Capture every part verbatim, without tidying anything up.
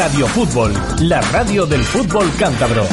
Radio Fútbol, la radio del fútbol cántabro.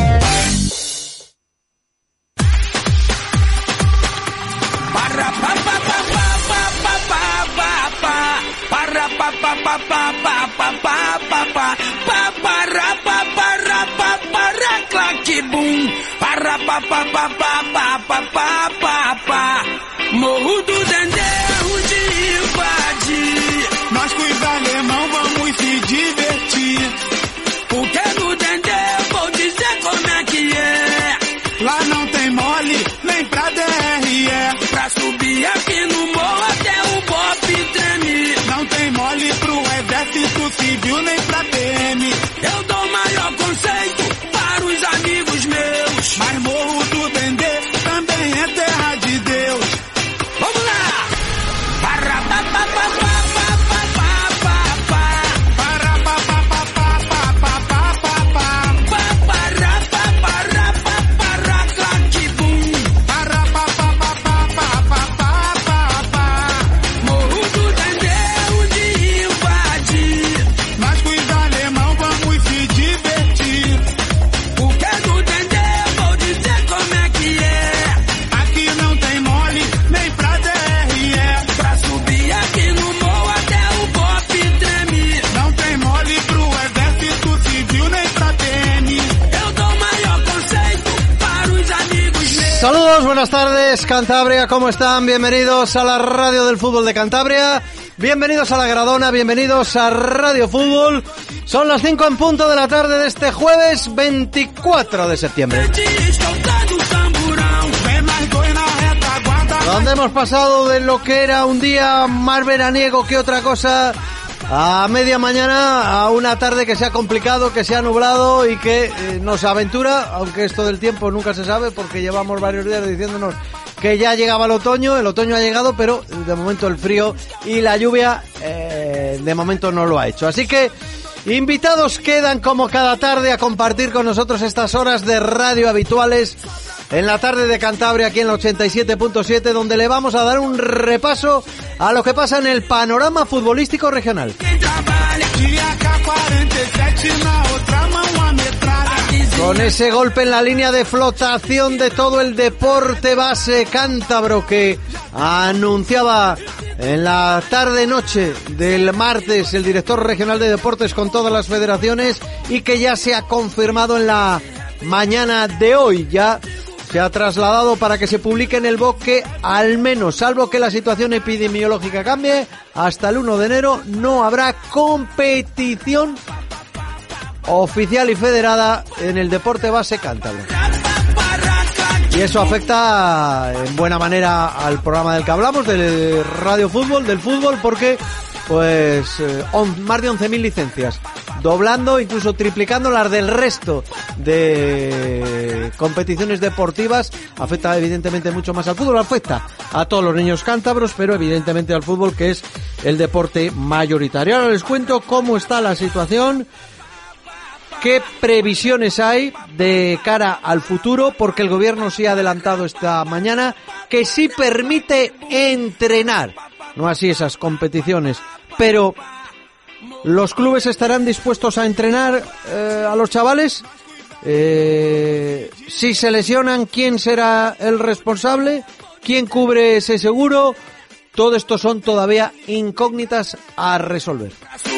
Morro do Dendê, de invadir. Nós com os alemão vamos se divertir. Porque no Dendê vou dizer como é que é. Lá não tem mole, nem pra D R E. Pra subir aqui no morro até o Bop treme. Não tem mole pro exército civil, nem pra P M. Eu dou maior conceito para os amigos meus. Mas Morro do Dendê também é terra de Deus. Vamos lá! Para pa pa pa pa pa pa pa pa para pa pa pa pa pa pa pa pa para pa para pa para claque bum para pa pa pa pa pa pa pa pa Morro do Dendê, de invadir. Nós com os alemão vamos se divertir. Porque no Dendê vou dizer como é que é. Aqui não tem mole, nem pra D R E. Pra subir aqui no morro até o Bop treme. Não tem mole pro exército civil, nem pra T N. Eu dou maior conceito para os amigos meus. Saludos, buenas tardes, Cantabria, ¿cómo están? Bienvenidos a la radio del fútbol de Cantabria. Bienvenidos a la Gradona, bienvenidos a Radio Fútbol. Son las cinco en punto de la tarde de este jueves veinticuatro de septiembre. Donde hemos pasado de lo que era un día más veraniego que otra cosa a media mañana a una tarde que se ha complicado, que se ha nublado y que eh, nos aventura, aunque esto del tiempo nunca se sabe porque llevamos varios días diciéndonos que ya llegaba el otoño, el otoño ha llegado, pero de momento el frío y la lluvia eh, de momento no lo ha hecho. Así que invitados quedan como cada tarde a compartir con nosotros estas horas de radio habituales en la tarde de Cantabria, aquí en la ochenta y siete punto siete, donde le vamos a dar un repaso a lo que pasa en el panorama futbolístico regional. Con ese golpe en la línea de flotación de todo el deporte base cántabro que anunciaba en la tarde-noche del martes el director regional de deportes con todas las federaciones y que ya se ha confirmado en la mañana de hoy. Ya se ha trasladado para que se publique en el B O C que al menos, salvo que la situación epidemiológica cambie, hasta el uno de enero no habrá competición oficial y federada en el deporte base cántabro. Y eso afecta en buena manera al programa del que hablamos, del Radio Fútbol, del fútbol, porque pues eh, on, más de once mil licencias, doblando, incluso triplicando las del resto de competiciones deportivas. Afecta evidentemente mucho más al fútbol, afecta a todos los niños cántabros, pero evidentemente al fútbol, que es el deporte mayoritario. Ahora les cuento cómo está la situación, qué previsiones hay de cara al futuro, porque el gobierno sí ha adelantado esta mañana que sí permite entrenar, no así esas competiciones, pero ¿los clubes estarán dispuestos a entrenar eh, a los chavales? Eh, si se lesionan, ¿quién será el responsable? ¿Quién cubre ese seguro? Todo esto son todavía incógnitas a resolver.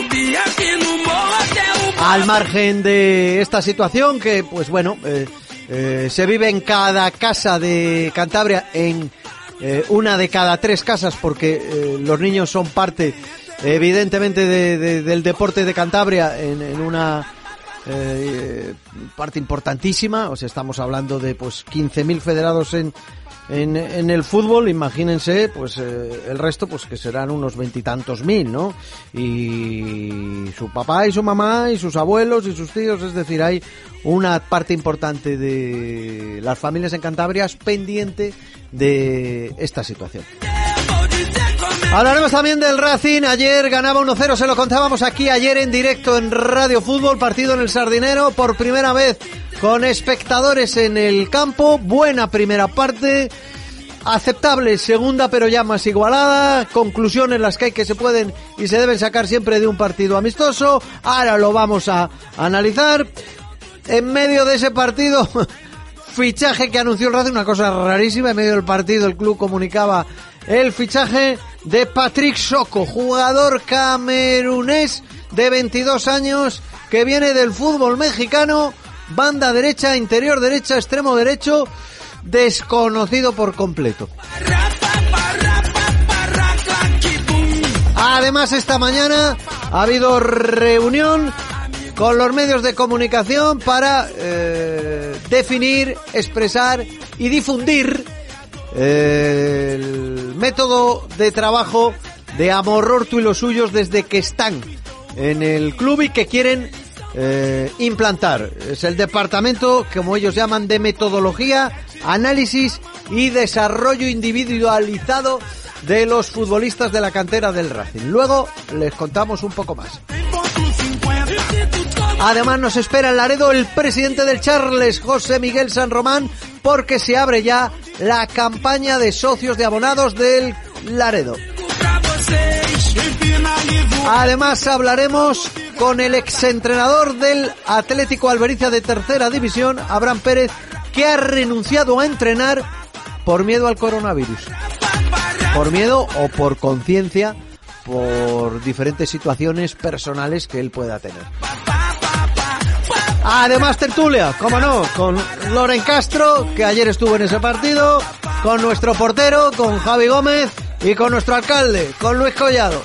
Al margen de esta situación que, pues bueno, eh, eh, se vive en cada casa de Cantabria, en eh, una de cada tres casas, porque eh, los niños son parte, evidentemente, de, de, del deporte de Cantabria en, en una eh, parte importantísima. O sea, estamos hablando de pues quince mil federados en En, en el fútbol, imagínense, pues eh, el resto, pues que serán unos veintitantos mil, ¿no? Y su papá y su mamá y sus abuelos y sus tíos, es decir, hay una parte importante de las familias en Cantabria pendiente de esta situación. Hablaremos también del Racing. Ayer ganaba uno cero, se lo contábamos aquí ayer en directo en Radio Fútbol, partido en el Sardinero, por primera vez con espectadores en el campo. Buena primera parte, aceptable, segunda pero ya más igualada, conclusiones las que hay que se pueden y se deben sacar siempre de un partido amistoso. Ahora lo vamos a analizar. En medio de ese partido, fichaje que anunció el Racing, una cosa rarísima, en medio del partido el club comunicaba el fichaje de Patrick Soko, jugador camerunés de veintidós años que viene del fútbol mexicano, banda derecha, interior derecha, extremo derecho, desconocido por completo. Además, esta mañana ha habido reunión con los medios de comunicación para eh, definir, expresar y difundir eh, el método de trabajo de Amorortu y los suyos desde que están en el club y que quieren eh, implantar. Es el departamento, como ellos llaman, de metodología, análisis y desarrollo individualizado de los futbolistas de la cantera del Racing. Luego les contamos un poco más. Además nos espera en Laredo el presidente del Charles, José Miguel San Román, porque se abre ya la campaña de socios de abonados del Laredo. Además hablaremos con el exentrenador del Atlético Albericia de tercera división, Abraham Pérez, que ha renunciado a entrenar por miedo al coronavirus. Por miedo o por conciencia, por diferentes situaciones personales que él pueda tener. Además tertulia, como no, con Loren Castro, que ayer estuvo en ese partido, con nuestro portero, con Javi Gómez y con nuestro alcalde, con Luis Collado.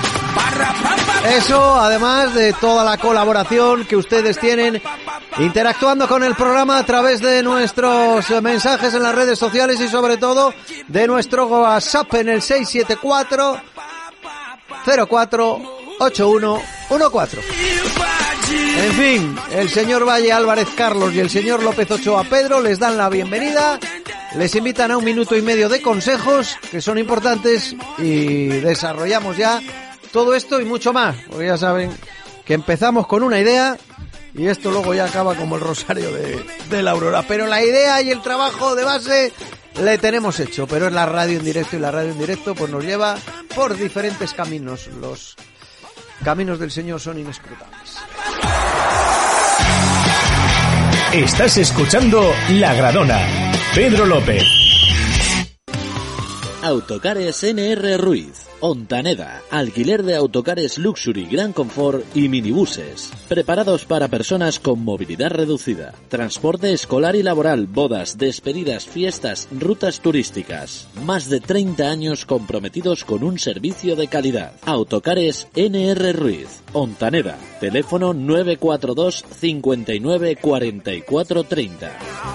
Eso, además de toda la colaboración que ustedes tienen interactuando con el programa a través de nuestros mensajes en las redes sociales y sobre todo de nuestro WhatsApp en el seis siete cuatro cero cuatro ocho uno uno cuatro. En fin, el señor Valle Álvarez Carlos y el señor López Ochoa Pedro les dan la bienvenida, les invitan a un minuto y medio de consejos que son importantes y desarrollamos ya todo esto y mucho más, porque ya saben que empezamos con una idea y esto luego ya acaba como el rosario de, de la aurora, pero la idea y el trabajo de base le tenemos hecho, pero es la radio en directo y la radio en directo pues nos lleva por diferentes caminos, los caminos del Señor son inescrutables. Estás escuchando La Gradona. Pedro López. Autocares N R Ruiz, Ontaneda, alquiler de autocares Luxury, Gran Confort y minibuses, preparados para personas con movilidad reducida, transporte escolar y laboral, bodas, despedidas, fiestas, rutas turísticas, más de treinta años comprometidos con un servicio de calidad. Autocares N R Ruiz, Ontaneda, teléfono nueve cuatro dos cincuenta y nueve cuarenta y cuatro treinta.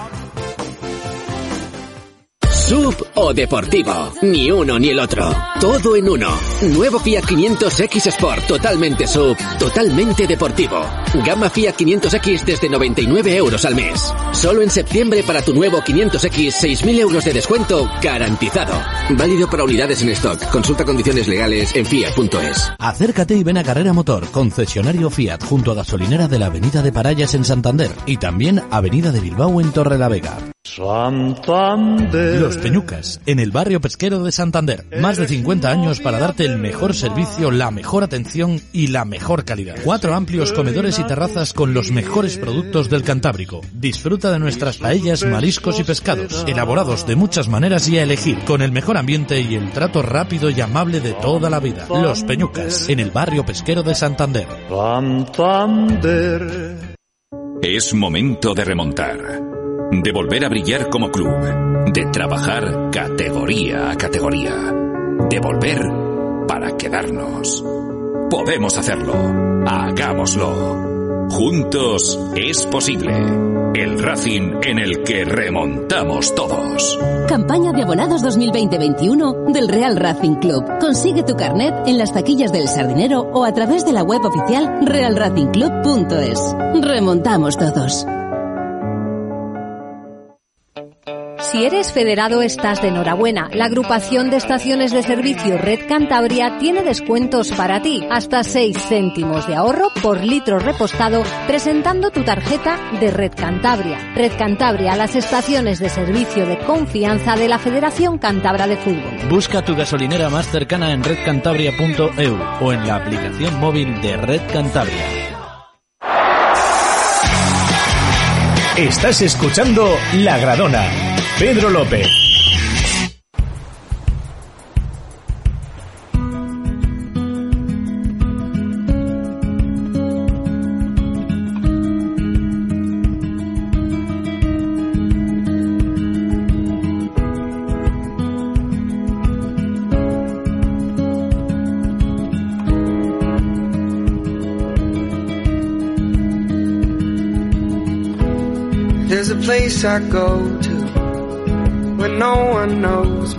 Sub o deportivo, ni uno ni el otro, todo en uno. Nuevo Fiat quinientos X Sport, totalmente sub, totalmente deportivo. Gama Fiat quinientos X desde noventa y nueve euros al mes. Solo en septiembre para tu nuevo quinientos X, seis mil euros de descuento garantizado. Válido para unidades en stock. Consulta condiciones legales en fiat punto es. Acércate y ven a Carrera Motor, concesionario Fiat junto a gasolinera de la Avenida de Parayas en Santander y también Avenida de Bilbao en Torrelavega. Santander. Los Peñucas, en el barrio pesquero de Santander. Más de cincuenta años para darte el mejor servicio, la mejor atención y la mejor calidad. Cuatro amplios comedores y terrazas con los mejores productos del Cantábrico. Disfruta de nuestras paellas, mariscos y pescados, elaborados de muchas maneras y a elegir, con el mejor ambiente y el trato rápido y amable de toda la vida. Los Peñucas, en el barrio pesquero de Santander. Santander. Es momento de remontar. De volver a brillar como club, de trabajar categoría a categoría, de volver para quedarnos. Podemos hacerlo, hagámoslo. Juntos es posible. El Racing en el que remontamos todos. Campaña de abonados dos mil veinte veintiuno del Real Racing Club. Consigue tu carnet en las taquillas del Sardinero o a través de la web oficial real racing club punto es. Remontamos todos. Si eres federado estás de enhorabuena. La agrupación de estaciones de servicio Red Cantabria tiene descuentos para ti. Hasta seis céntimos de ahorro por litro repostado presentando tu tarjeta de Red Cantabria. Red Cantabria, las estaciones de servicio de confianza de la Federación Cántabra de Fútbol. Busca tu gasolinera más cercana en red cantabria punto e u o en la aplicación móvil de Red Cantabria. Estás escuchando La Gradona. Pedro López. There's a place I go to when no one knows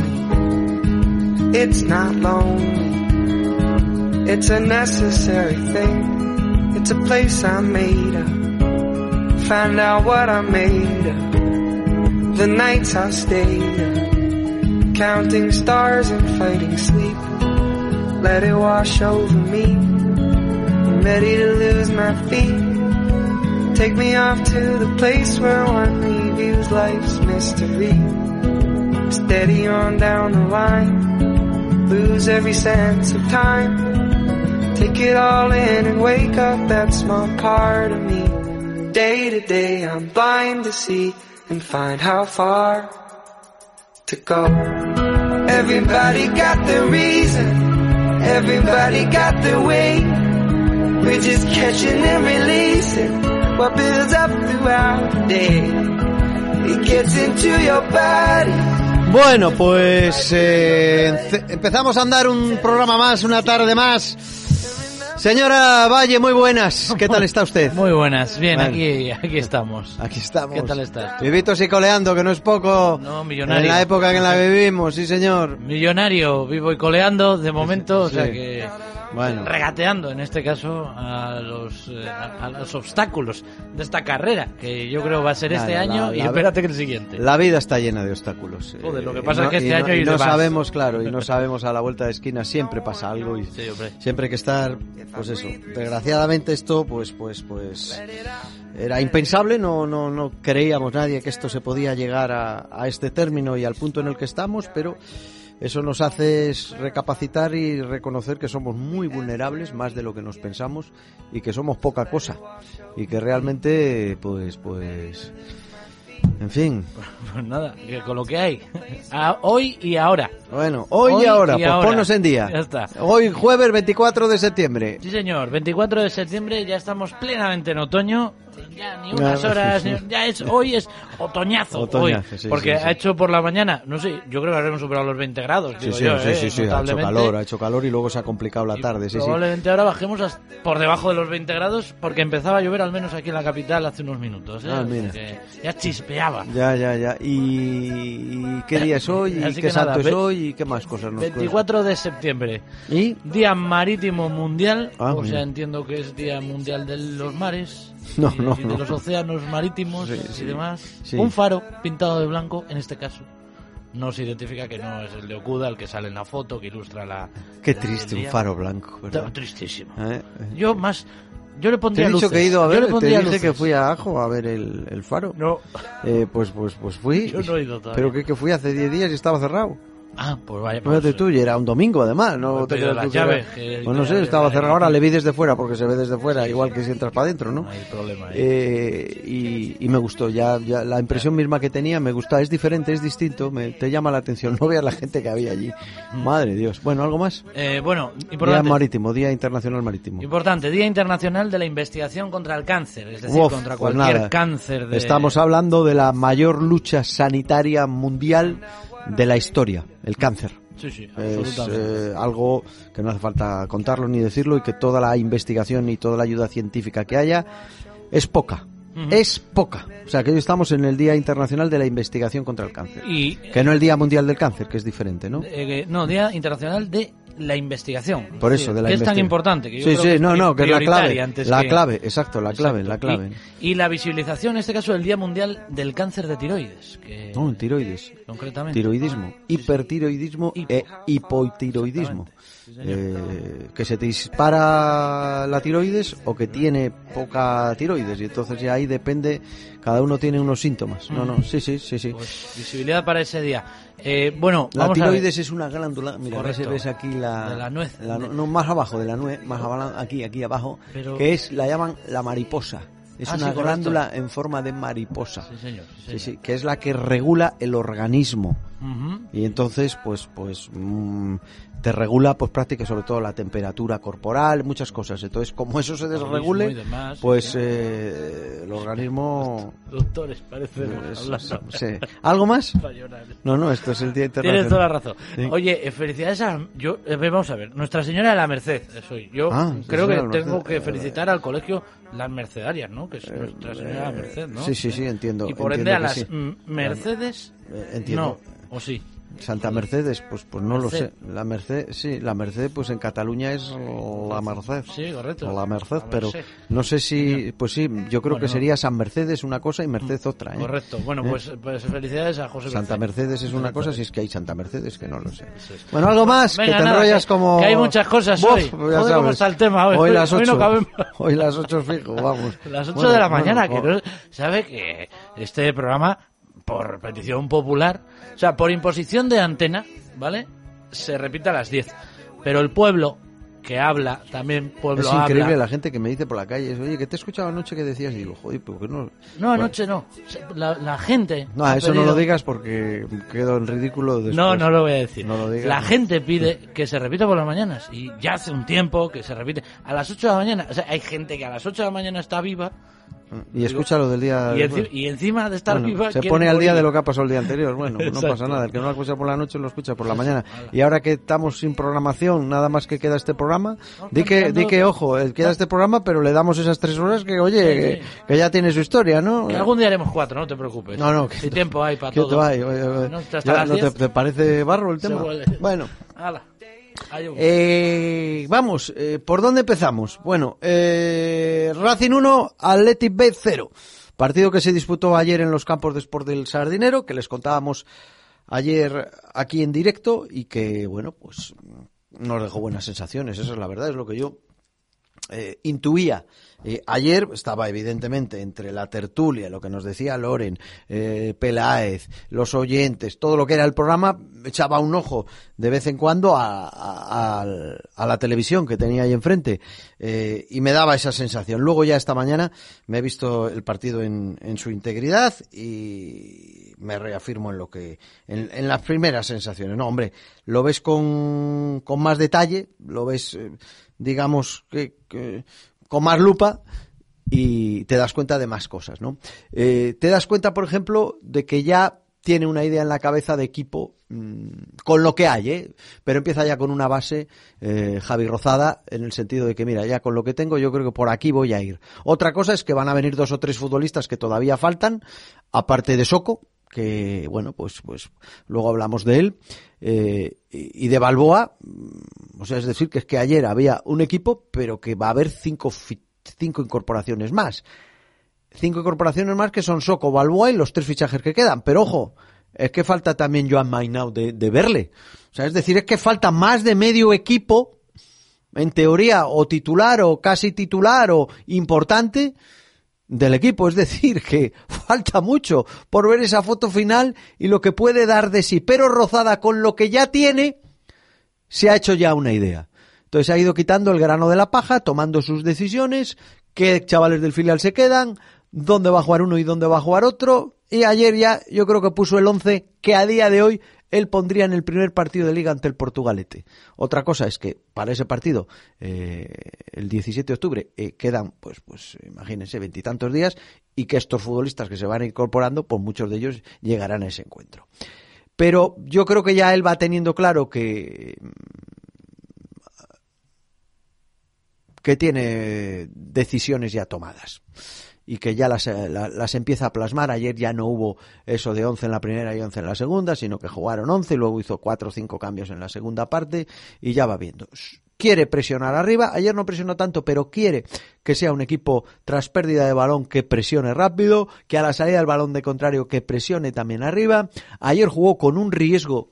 me. It's not lonely, it's a necessary thing. It's a place I made up, find out what I made of. The nights I stayed up, counting stars and fighting sleep. Let it wash over me, I'm ready to lose my feet. Take me off to the place where one reviews life's mystery. Steady on down the line, lose every sense of time. Take it all in and wake up that small part of me. Day to day I'm blind to see and find how far to go. Everybody got their reason, everybody got their way. We're just catching and releasing what builds up throughout the day. It gets into your body. Bueno, pues eh, empezamos a andar un programa más, una tarde más. Señora Valle, muy buenas. ¿Qué tal está usted? Muy buenas, bien, bueno, aquí aquí estamos. Aquí estamos. ¿Qué tal estás? Vivitos y coleando, que no es poco. No, millonario. En la época en la que vivimos, sí señor. Millonario, vivo y coleando de momento, sí, o sea sí. que... Bueno. Regateando en este caso a los eh, a, a los obstáculos de esta carrera, que yo creo va a ser este Claro, la, año y la, espérate que el siguiente. La vida está llena de obstáculos. Joder, lo que Eh, pasa no, es que este y año no, y y no demás. sabemos, claro, y no sabemos a la vuelta de esquina siempre pasa algo y Sí, hombre. siempre hay que estar, pues eso. Desgraciadamente esto, pues, pues, pues era impensable, no, no, no creíamos nadie que esto se podía llegar a, a este término y al punto en el que estamos, pero eso nos hace recapacitar y reconocer que somos muy vulnerables, más de lo que nos pensamos, y que somos poca cosa, y que realmente, pues, pues, en fin. Pues nada, que con lo que hay, a hoy y ahora. Bueno, hoy, Hoy y ahora, y pues ahora. ponnos en día. Ya está. Hoy jueves veinticuatro de septiembre. Sí señor, veinticuatro de septiembre, ya estamos plenamente en otoño, ya ni unas horas, ni- ya es, hoy es otoñazo, Otoñazo, hoy, sí, porque sí, sí. ha hecho por la mañana, no sé, yo creo que habremos superado los veinte grados, Sí, digo sí, yo, sí, eh, sí, sí, ha hecho notablemente. calor, ha hecho calor y luego se ha complicado la tarde, sí, sí. Probablemente ahora bajemos hasta por debajo de los veinte grados, porque empezaba a llover al menos aquí en la capital hace unos minutos, ¿eh? Ah, O sea mira. que ya chispeaba. Ya, ya, ya. ¿Y, y qué día es hoy? ¿Y Así qué que santo nada, es ve- hoy? ¿Y qué más cosas nos veinticuatro de septiembre. ¿Y? Día Marítimo Mundial, Ah, o sea, mira. entiendo que es Día Mundial de los mares, No, y, no, y de no. los océanos marítimos Sí, y sí, demás. sí. Un faro pintado de blanco, en este caso. No se identifica que no es el de Okuda, el que sale en la foto, que ilustra la... Qué el- triste, el un día. faro blanco, ¿verdad? Tristísimo. ¿Eh? Yo más... Yo le Te pondría he dicho luces. que he ido a Yo ver, le te pondría dije luces. que fui a Ajo a ver el, el faro. No. Eh, pues, pues, pues fui. Yo no he ido todavía. Pero que, que fui hace diez días y estaba cerrado. Ah, pues vaya. Pues, Fíjate tú, y era un domingo además, no Pues te pedido creas las tú que era- llaves, que- Pues no sé, que- estaba que- cerrado. Ahora le vi desde fuera porque se ve desde fuera, igual que si entras para adentro, ¿no? no hay problema ahí. Eh, y, y me gustó, ya, ya la impresión misma que tenía me gusta, es diferente, es distinto, me, te llama la atención, no veas la gente que había allí. Madre Dios. Bueno, ¿algo más? Eh, bueno, Día importante. marítimo, Día Internacional Marítimo. Importante, Día Internacional de la Investigación contra el Cáncer, es decir, Uf, contra pues cualquier nada. cáncer de... Estamos hablando de la mayor lucha sanitaria mundial de la historia, el cáncer. Sí, sí, Es absolutamente. eh, algo que no hace falta contarlo ni decirlo, y que toda la investigación y toda la ayuda científica que haya es poca. Ujú. Es poca. O sea, que hoy estamos en el Día Internacional de la Investigación contra el Cáncer. Y, Que no el Día Mundial del Cáncer, que es diferente, ¿no? eh, no, Día Internacional de la investigación. Por eso, de la que es tan investigación. importante. Que yo sí, creo sí, que es no, no, que es la clave. antes La que... clave, exacto, la clave, Exacto. la clave. Y, y la visibilización, en este caso, del Día Mundial del Cáncer de Tiroides. Que... No, tiroides. Concretamente. Tiroidismo, hipertiroidismo Hipo. e hipotiroidismo. Sí, señor. Eh, que se te dispara la tiroides o que tiene poca tiroides, y entonces ya ahí depende, cada uno tiene unos síntomas. No, no, sí, sí, sí, sí. Pues, visibilidad para ese día. Eh, bueno, La vamos tiroides a ver. es una glándula, mira, ves, Correcto. ves aquí la, De la nuez. la- no, más abajo de la nuez, más abajo, aquí, aquí abajo, Pero- que es, la llaman la mariposa. Es Ah, una sí, correcto. glándula en forma de mariposa. Sí, señor. Sí, Sí, señor. sí, que es la que regula el organismo. Ujú. Y entonces, pues, pues mm, te regula, pues, prácticamente sobre todo la temperatura corporal, muchas cosas. Entonces, como eso se Organismo y desregule, demás, pues sí. eh, el organismo. Doctores, parece. es- hablando. sí. ¿Algo más? Para llorar. No, no, esto es el Día Internacional. Tienes toda la razón. Sí. Oye, eh, felicidades a... Yo, eh, vamos a ver, Nuestra Señora de la Merced soy. Yo Ah, creo Señora que de la tengo Merced. que felicitar al colegio Las Mercedarias, ¿no? Que es Nuestra Señora de la Merced, ¿no? Sí, sí, sí, entiendo. Y por entiendo ende a que las sí. mm, Mercedes... Eh, entiendo. No, o sí. Santa Mercedes, pues pues no Merced. lo sé. La Merced, sí, la Merced, pues en Cataluña es la Merced. Sí, correcto. O la Merced, La pero Merced. no sé si, pues sí, yo creo Bueno, que sería San Mercedes una cosa y Merced otra, ¿eh? Correcto. Bueno, ¿Eh? pues, pues felicidades a José Santa Merced. Mercedes es una cosa, si es que hay Santa Mercedes, que no lo sé. Bueno, algo más, Venga, que te nada, enrollas que- como... que hay muchas cosas Buf, hoy. ya Joder, cómo sabes. está el tema hoy. Hoy las Hoy no ocho, cabemos. hoy las ocho fijo, vamos. Las ocho Bueno, de la bueno, mañana, bueno. que no sabe que este programa, por petición popular, o sea, por imposición de antena, ¿vale? Se repite a las diez. Pero el pueblo que habla, también pueblo Es habla. increíble la gente que me dice por la calle, oye, que te he escuchado anoche que decías, y digo, joder, ¿por qué no? No, anoche no. La, la gente. No, ha eso no pedido- lo digas porque quedo en ridículo después. No, no lo voy a decir. No lo digas, la no. gente pide que se repita por las mañanas. Y ya hace un tiempo que se repite a las ocho de la mañana. O sea, hay gente que a las ocho de la mañana está viva. Y escucha lo del día... Y, después. enci- y encima de estar Bueno, viva. se quiere pone al día morir. de lo que ha pasado el día anterior. Bueno, pues no Exacto. pasa nada. El que no lo escucha por la noche lo escucha por la mañana. Y ahora que estamos sin programación, nada más que queda este programa, di que, cambiando- di que ojo, eh, queda este programa, pero le damos esas tres horas que, oye, Sí, que, sí. que ya tiene su historia, ¿no? Que algún día haremos cuatro, no te preocupes. No, no, que- Si tiempo hay para ¿Qué todo. te hay? Oye, oye, No, hasta ya, las ¿no te, diez. te parece barro el Se tema? vuelve. Bueno. Hala. Adiós. Eh, vamos, eh, ¿por dónde empezamos? Bueno, eh, Racing uno, Athletic B cero. Partido que se disputó ayer en los campos de Sport del Sardinero, que les contábamos ayer aquí en directo y que, bueno, pues nos dejó buenas sensaciones. Esa es la verdad, es lo que yo eh, intuía. Eh, ayer estaba evidentemente entre la tertulia, lo que nos decía Loren, eh, Peláez, los oyentes, todo lo que era el programa, echaba un ojo de vez en cuando a, a, a, a la televisión que tenía ahí enfrente eh, y me daba esa sensación. Luego ya esta mañana me he visto el partido en, en su integridad y me reafirmo en lo que en, en las primeras sensaciones. No, hombre, lo ves con, con más detalle, lo ves, eh, digamos que, que con más lupa y te das cuenta de más cosas, ¿no? Eh, te das cuenta, por ejemplo, de que ya tiene una idea en la cabeza de equipo mmm, con lo que hay, ¿eh? Pero empieza ya con una base, eh, Javi Rozada, en el sentido de que, mira, ya con lo que tengo yo creo que por aquí voy a ir. Otra cosa es que van a venir dos o tres futbolistas que todavía faltan, aparte de Soko, que, bueno, pues pues luego hablamos de él, eh, y de Balboa, o sea, es decir, que es que ayer había un equipo, pero que va a haber cinco, cinco incorporaciones más. Cinco incorporaciones más que son Soko, Balboa y los tres fichajes que quedan. Pero ojo, es que falta también Joan Mainau de, de verle. O sea, es decir, es que falta más de medio equipo, en teoría, o titular, o casi titular, o importante, del equipo. Es decir, que falta mucho por ver esa foto final y lo que puede dar de sí. Pero Rozada, con lo que ya tiene, se ha hecho ya una idea. Entonces ha ido quitando el grano de la paja, tomando sus decisiones, qué chavales del filial se quedan, dónde va a jugar uno y dónde va a jugar otro. Y ayer ya yo creo que puso el once que a día de hoy él pondría en el primer partido de Liga ante el Portugalete. Otra cosa es que para ese partido, eh, el diecisiete de octubre, eh, quedan, pues, pues imagínense, veintitantos días, y que estos futbolistas que se van incorporando, pues muchos de ellos llegarán a ese encuentro. Pero yo creo que ya él va teniendo claro que, que que tiene decisiones ya tomadas y que ya las, las, las empieza a plasmar. Ayer ya no hubo eso de once en la primera y once en la segunda, sino que jugaron once y luego hizo cuatro o cinco cambios en la segunda parte y ya va viendo. Quiere presionar arriba, ayer no presionó tanto, pero quiere que sea un equipo tras pérdida de balón que presione rápido, que a la salida del balón de contrario que presione también arriba. Ayer jugó con un riesgo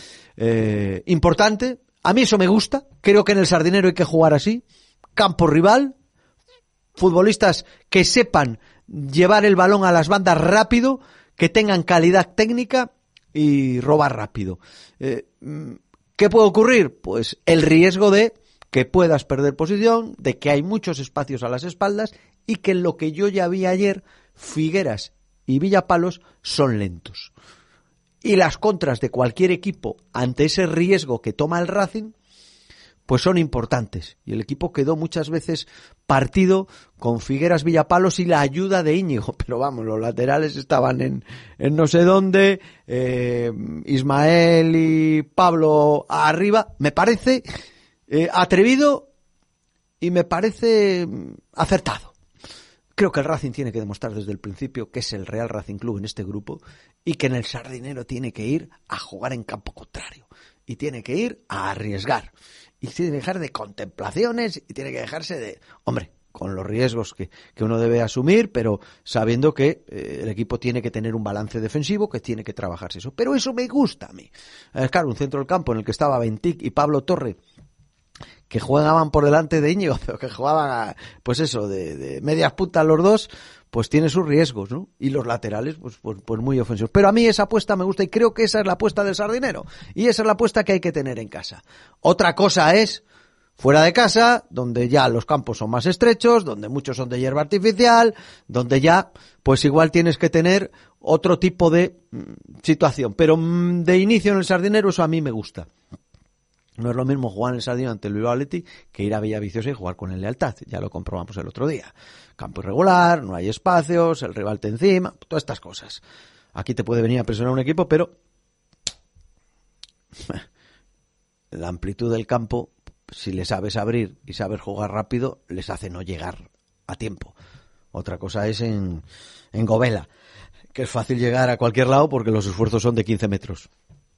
eh, importante, a mí eso me gusta, creo que en el Sardinero hay que jugar así, campo rival, futbolistas que sepan llevar el balón a las bandas rápido, que tengan calidad técnica y robar rápido. Eh, ¿Qué puede ocurrir? Pues el riesgo de que puedas perder posición, de que hay muchos espacios a las espaldas y que lo que yo ya vi ayer, Figueras y Villapalos son lentos. Y las contras de cualquier equipo ante ese riesgo que toma el Racing pues son importantes. Y el equipo quedó muchas veces partido con Figueras, Villapalos y la ayuda de Íñigo. Pero vamos, los laterales estaban en, en no sé dónde, eh, Ismael y Pablo arriba. Me parece eh, atrevido y me parece acertado. Creo que el Racing tiene que demostrar desde el principio que es el Real Racing Club en este grupo y que en el Sardinero tiene que ir a jugar en campo contrario. Y tiene que ir a arriesgar. Y tiene que dejar de contemplaciones y tiene que dejarse de... Hombre, con los riesgos que, que uno debe asumir, pero sabiendo que eh, el equipo tiene que tener un balance defensivo, que tiene que trabajarse eso. Pero eso me gusta a mí. Es claro, un centro del campo en el que estaba Bentic y Pablo Torre, que jugaban por delante de Íñigo, pero que jugaban, a, pues eso, de, de medias puntas los dos, pues tiene sus riesgos, ¿no? Y los laterales, pues, pues, pues muy ofensivos. Pero a mí esa apuesta me gusta y creo que esa es la apuesta del Sardinero. Y esa es la apuesta que hay que tener en casa. Otra cosa es fuera de casa, donde ya los campos son más estrechos, donde muchos son de hierba artificial, donde ya, pues igual tienes que tener otro tipo de mm, situación. Pero mm, de inicio en el Sardinero eso a mí me gusta. No es lo mismo jugar en el Sardinero ante el Bilbao Athletic que ir a Villaviciosa y jugar con el Lealtad. Ya lo comprobamos el otro día. Campo irregular, no hay espacios, el rival te encima, todas estas cosas. Aquí te puede venir a presionar un equipo, pero la amplitud del campo, si le sabes abrir y sabes jugar rápido, les hace no llegar a tiempo. Otra cosa es en, en Govela, que es fácil llegar a cualquier lado porque los esfuerzos son de quince metros.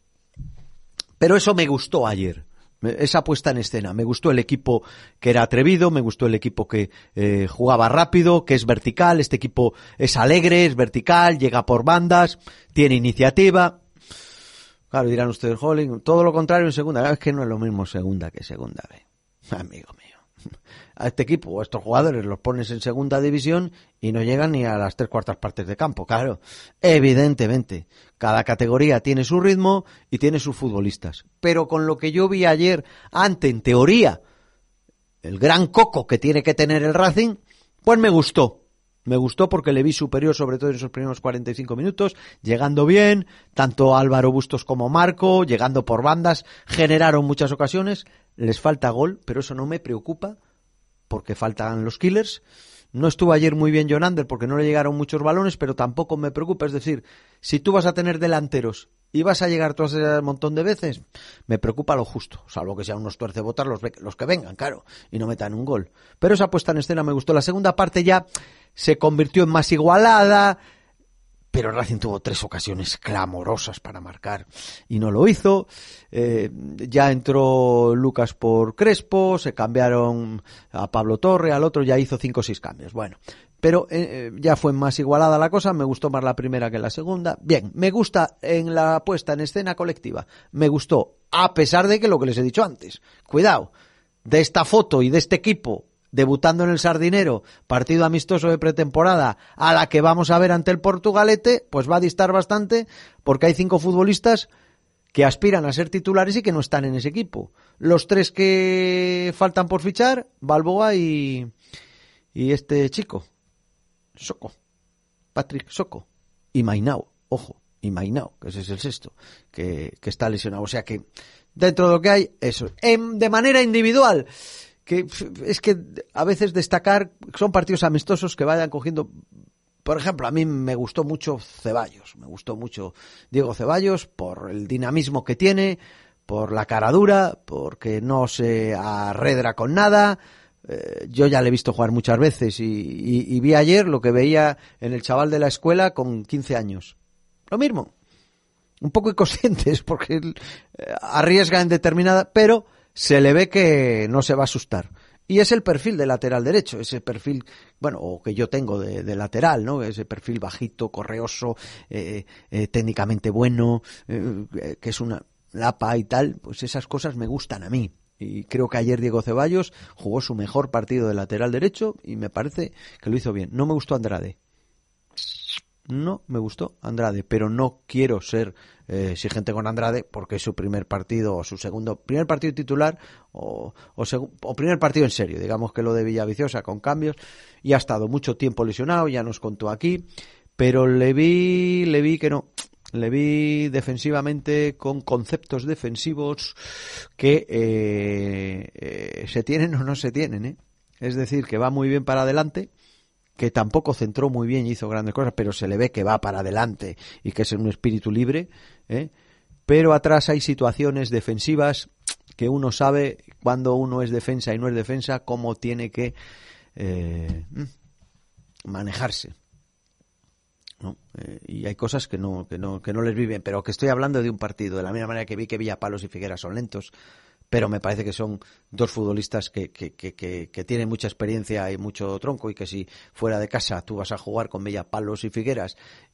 Pero eso me gustó ayer. Esa puesta en escena. Me gustó el equipo que era atrevido, me gustó el equipo que eh, jugaba rápido, que es vertical. Este equipo es alegre, es vertical, llega por bandas, tiene iniciativa. Claro, dirán ustedes, jolín, todo lo contrario en segunda. Es que no es lo mismo segunda que segunda B. Amigo mío. A este equipo, a estos jugadores los pones en segunda división y no llegan ni a las tres cuartas partes de campo. Claro, evidentemente, cada categoría tiene su ritmo y tiene sus futbolistas. Pero con lo que yo vi ayer, ante, en teoría, el gran coco que tiene que tener el Racing, pues me gustó. Me gustó porque le vi superior, sobre todo en esos primeros cuarenta y cinco minutos, llegando bien, tanto Álvaro Bustos como Marco, llegando por bandas, generaron muchas ocasiones, les falta gol, pero eso no me preocupa, porque faltan los killers. No estuvo ayer muy bien John Ander porque no le llegaron muchos balones, pero tampoco me preocupa. Es decir, si tú vas a tener delanteros y vas a llegar todo ese montón de veces, me preocupa lo justo, salvo que sean unos tuercebotas los, los que vengan, claro, y no metan un gol. Pero esa puesta en escena me gustó. La segunda parte ya se convirtió en más igualada, pero Racing tuvo tres ocasiones clamorosas para marcar y no lo hizo. Eh, ya entró Lucas por Crespo, se cambiaron a Pablo Torre, al otro ya hizo cinco o seis cambios. Bueno, pero eh, ya fue más igualada la cosa, me gustó más la primera que la segunda. Bien, me gusta en la puesta en escena colectiva, me gustó, a pesar de que lo que les he dicho antes, cuidado, de esta foto y de este equipo debutando en el Sardinero, partido amistoso de pretemporada, a la que vamos a ver ante el Portugalete, pues va a distar bastante, porque hay cinco futbolistas que aspiran a ser titulares y que no están en ese equipo. Los tres que faltan por fichar, Balboa y, y este chico, Soco, Patrick Soco, y Mainao, ojo, y Mainao, que ese es el sexto, que, que está lesionado. O sea que, dentro de lo que hay, eso. En, de manera individual, que es que a veces destacar, son partidos amistosos que vayan cogiendo. Por ejemplo, a mí me gustó mucho Ceballos, me gustó mucho Diego Ceballos por el dinamismo que tiene, por la cara dura, porque no se arredra con nada, eh, yo ya le he visto jugar muchas veces y, y, y vi ayer lo que veía en el chaval de la escuela con quince años. Lo mismo. Un poco inconscientes porque eh, arriesga en determinada, pero se le ve que no se va a asustar. Y es el perfil de lateral derecho, ese perfil, bueno, o que yo tengo de, de lateral, ¿no? Ese perfil bajito, correoso, eh, eh, técnicamente bueno, eh, que es una lapa y tal, pues esas cosas me gustan a mí. Y creo que ayer Diego Ceballos jugó su mejor partido de lateral derecho y me parece que lo hizo bien. No me gustó Andrade. No me gustó Andrade, pero no quiero ser eh, exigente con Andrade porque es su primer partido o su segundo, primer partido titular o, o, seg- o primer partido en serio, digamos que lo de Villaviciosa con cambios, y ha estado mucho tiempo lesionado, ya nos contó aquí, pero le vi, le vi que no, le vi defensivamente con conceptos defensivos que eh, eh, se tienen o no se tienen, ¿eh? Es decir, que va muy bien para adelante, que tampoco centró muy bien y hizo grandes cosas, pero se le ve que va para adelante y que es un espíritu libre, ¿eh? Pero atrás hay situaciones defensivas que uno sabe cuando uno es defensa y no es defensa, cómo tiene que eh, manejarse, ¿no? Eh, y hay cosas que no, que no, que no les viven, pero que estoy hablando de un partido, de la misma manera que vi que Villapalos y Figueras son lentos, pero me parece que son dos futbolistas que, que, que, que, que tienen mucha experiencia y mucho tronco, y que si fuera de casa tú vas a jugar con Villapalos y Figueras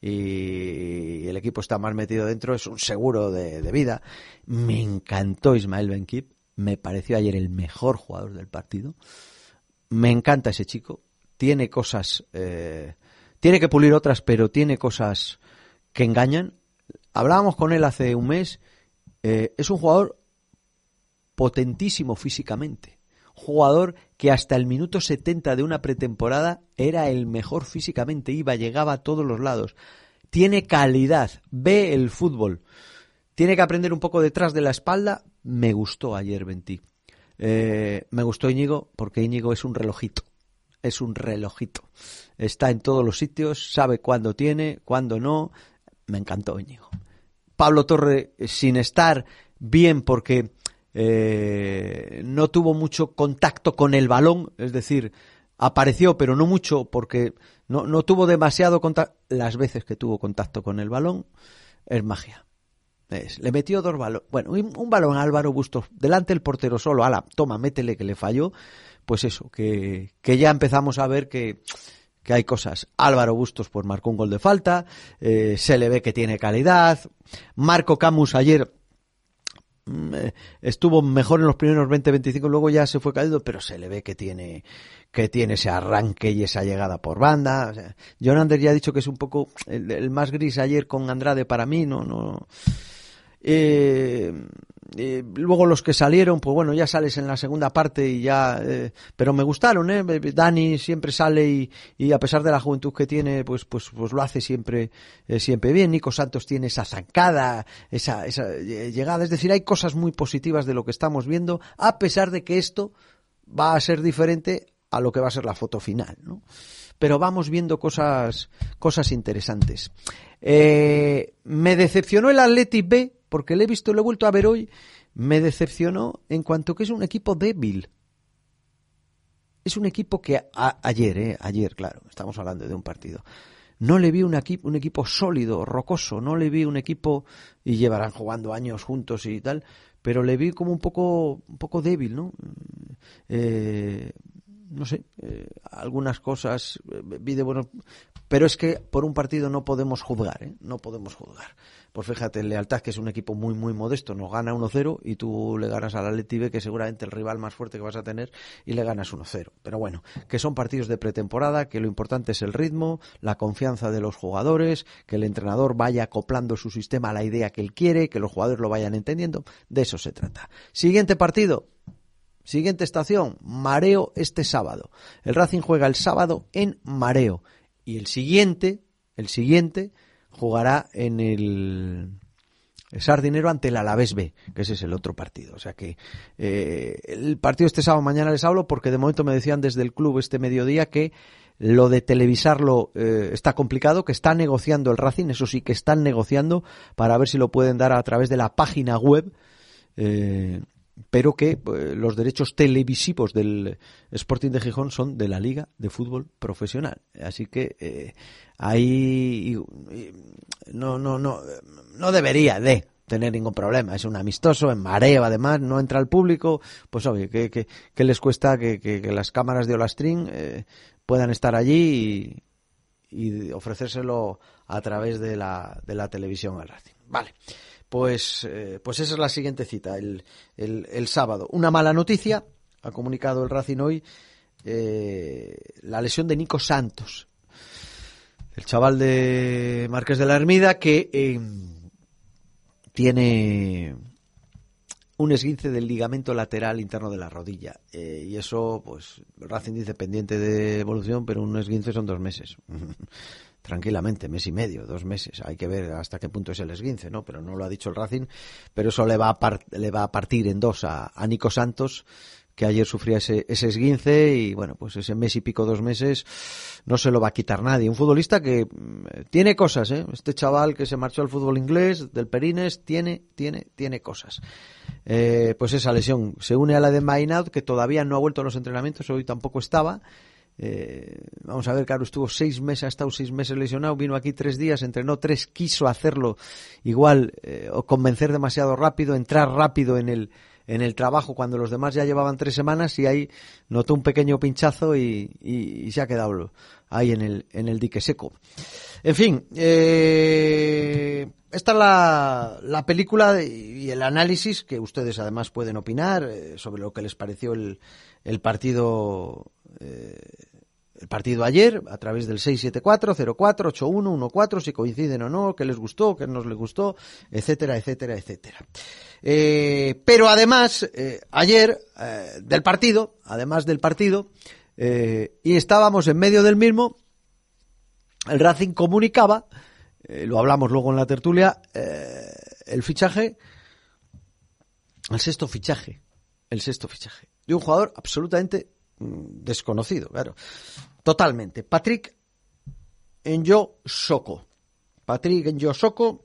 y el equipo está más metido dentro, es un seguro de, de vida. Me encantó Ismael Benquip, me pareció ayer el mejor jugador del partido. Me encanta ese chico, tiene cosas, eh, tiene que pulir otras, pero tiene cosas que engañan. Hablábamos con él hace un mes, eh, es un jugador potentísimo físicamente, jugador que hasta el minuto setenta de una pretemporada era el mejor físicamente, iba, llegaba a todos los lados, tiene calidad, ve el fútbol, tiene que aprender un poco detrás de la espalda. Me gustó ayer Benquip, eh, me gustó Íñigo porque Íñigo es un relojito, es un relojito, está en todos los sitios, sabe cuándo tiene, cuándo no. Me encantó Íñigo. Pablo Torre sin estar bien porque Eh, no tuvo mucho contacto con el balón, es decir, apareció pero no mucho porque no, no tuvo demasiado contacto. Las veces que tuvo contacto con el balón es magia. Es, le metió dos balones, bueno, un, un balón a Álvaro Bustos delante del portero solo, ala, toma, métele, que le falló. Pues eso, que, que ya empezamos a ver que que hay cosas. Álvaro Bustos pues marcó un gol de falta, eh, se le ve que tiene calidad. Marco Camus ayer estuvo mejor en los primeros veinte veinticinco, luego ya se fue caído, pero se le ve que tiene que tiene ese arranque y esa llegada por banda. O sea, John Anders ya ha dicho que es un poco el, el más gris ayer con Andrade para mí, no no eh, eh, luego los que salieron, pues bueno, ya sales en la segunda parte y ya, eh, pero me gustaron, eh. Dani siempre sale y, y a pesar de la juventud que tiene, pues pues pues lo hace siempre eh, siempre bien. Nico Santos tiene esa zancada, esa esa llegada, es decir, hay cosas muy positivas de lo que estamos viendo, a pesar de que esto va a ser diferente a lo que va a ser la foto final, ¿no? Pero vamos viendo cosas cosas interesantes. Eh, me decepcionó el Athletic B, porque le he visto, lo he vuelto a ver hoy, me decepcionó en cuanto que es un equipo débil. Es un equipo que a, ayer, eh, ayer, claro, estamos hablando de un partido. No le vi un equipo, un equipo sólido, rocoso, no le vi un equipo, y llevarán jugando años juntos y tal, pero le vi como un poco, un poco débil, ¿no? Eh, no sé, eh, algunas cosas eh, vi de bueno, pero es que por un partido no podemos juzgar, ¿eh? No podemos juzgar. Pues fíjate, el Lealtad, que es un equipo muy muy modesto, nos gana uno cero y tú le ganas al Athletic B, que seguramente el rival más fuerte que vas a tener, y le ganas uno cero. Pero bueno, que son partidos de pretemporada, que lo importante es el ritmo, la confianza de los jugadores, que el entrenador vaya acoplando su sistema a la idea que él quiere, que los jugadores lo vayan entendiendo. De eso se trata. Siguiente partido. Siguiente estación, Mareo este sábado. El Racing juega el sábado en Mareo. Y el siguiente, el siguiente, jugará en el, el Sardinero ante el Alavés B, que ese es el otro partido. O sea que eh, el partido este sábado, mañana les hablo, porque de momento me decían desde el club este mediodía que lo de televisarlo eh, está complicado, que está negociando el Racing, eso sí que están negociando para ver si lo pueden dar a través de la página web. Eh, pero que pues, los derechos televisivos del Sporting de Gijón son de la Liga de Fútbol Profesional. Así que eh, ahí no, no, no, no debería de tener ningún problema. Es un amistoso, en mareo además, no entra el público, pues oye, ¿qué, qué, qué les cuesta que, que, que las cámaras de Olastrín eh, puedan estar allí y, y ofrecérselo a través de la, de la televisión al Racing? Vale. Pues, eh, pues esa es la siguiente cita, el, el, el sábado. Una mala noticia, ha comunicado el Racing hoy, eh, la lesión de Nico Santos, el chaval de Marqués de la Hermida que eh, tiene un esguince del ligamento lateral interno de la rodilla. Eh, y eso, pues, el Racing dice pendiente de evolución, pero un esguince son dos meses. Tranquilamente, mes y medio, dos meses. Hay que ver hasta qué punto es el esguince, ¿no? Pero no lo ha dicho el Racing. Pero eso le va a, part- le va a partir en dos a, a Nico Santos, que ayer sufría ese, ese esguince y, bueno, pues ese mes y pico, dos meses, no se lo va a quitar nadie. Un futbolista que tiene cosas, ¿eh? Este chaval que se marchó al fútbol inglés, del Perines, tiene, tiene, tiene cosas. Eh, pues esa lesión se une a la de Mainaud, que todavía no ha vuelto a los entrenamientos, hoy tampoco estaba. Eh, vamos a ver, claro, estuvo seis meses, ha estado seis meses lesionado, vino aquí tres días, entrenó tres, quiso hacerlo igual, eh, o convencer demasiado rápido, entrar rápido en el en el trabajo cuando los demás ya llevaban tres semanas y ahí notó un pequeño pinchazo y, y, y se ha quedado ahí en el en el dique seco. En fin, eh, esta es la, la película y el análisis que ustedes además pueden opinar eh, sobre lo que les pareció el, el partido eh, el partido ayer a través del seis siete cuatro cero cuatro ocho uno uno cuatro, si coinciden o no, qué les gustó, qué no les gustó, etcétera, etcétera, etcétera. Eh, pero además, eh, ayer eh, del partido, además del partido, eh, y estábamos en medio del mismo, el Racing comunicaba, eh, lo hablamos luego en la tertulia, eh, el fichaje, el sexto fichaje, el sexto fichaje, de un jugador absolutamente desconocido, claro, totalmente. Patrick Njo-Soko. Patrick Njo-Soko,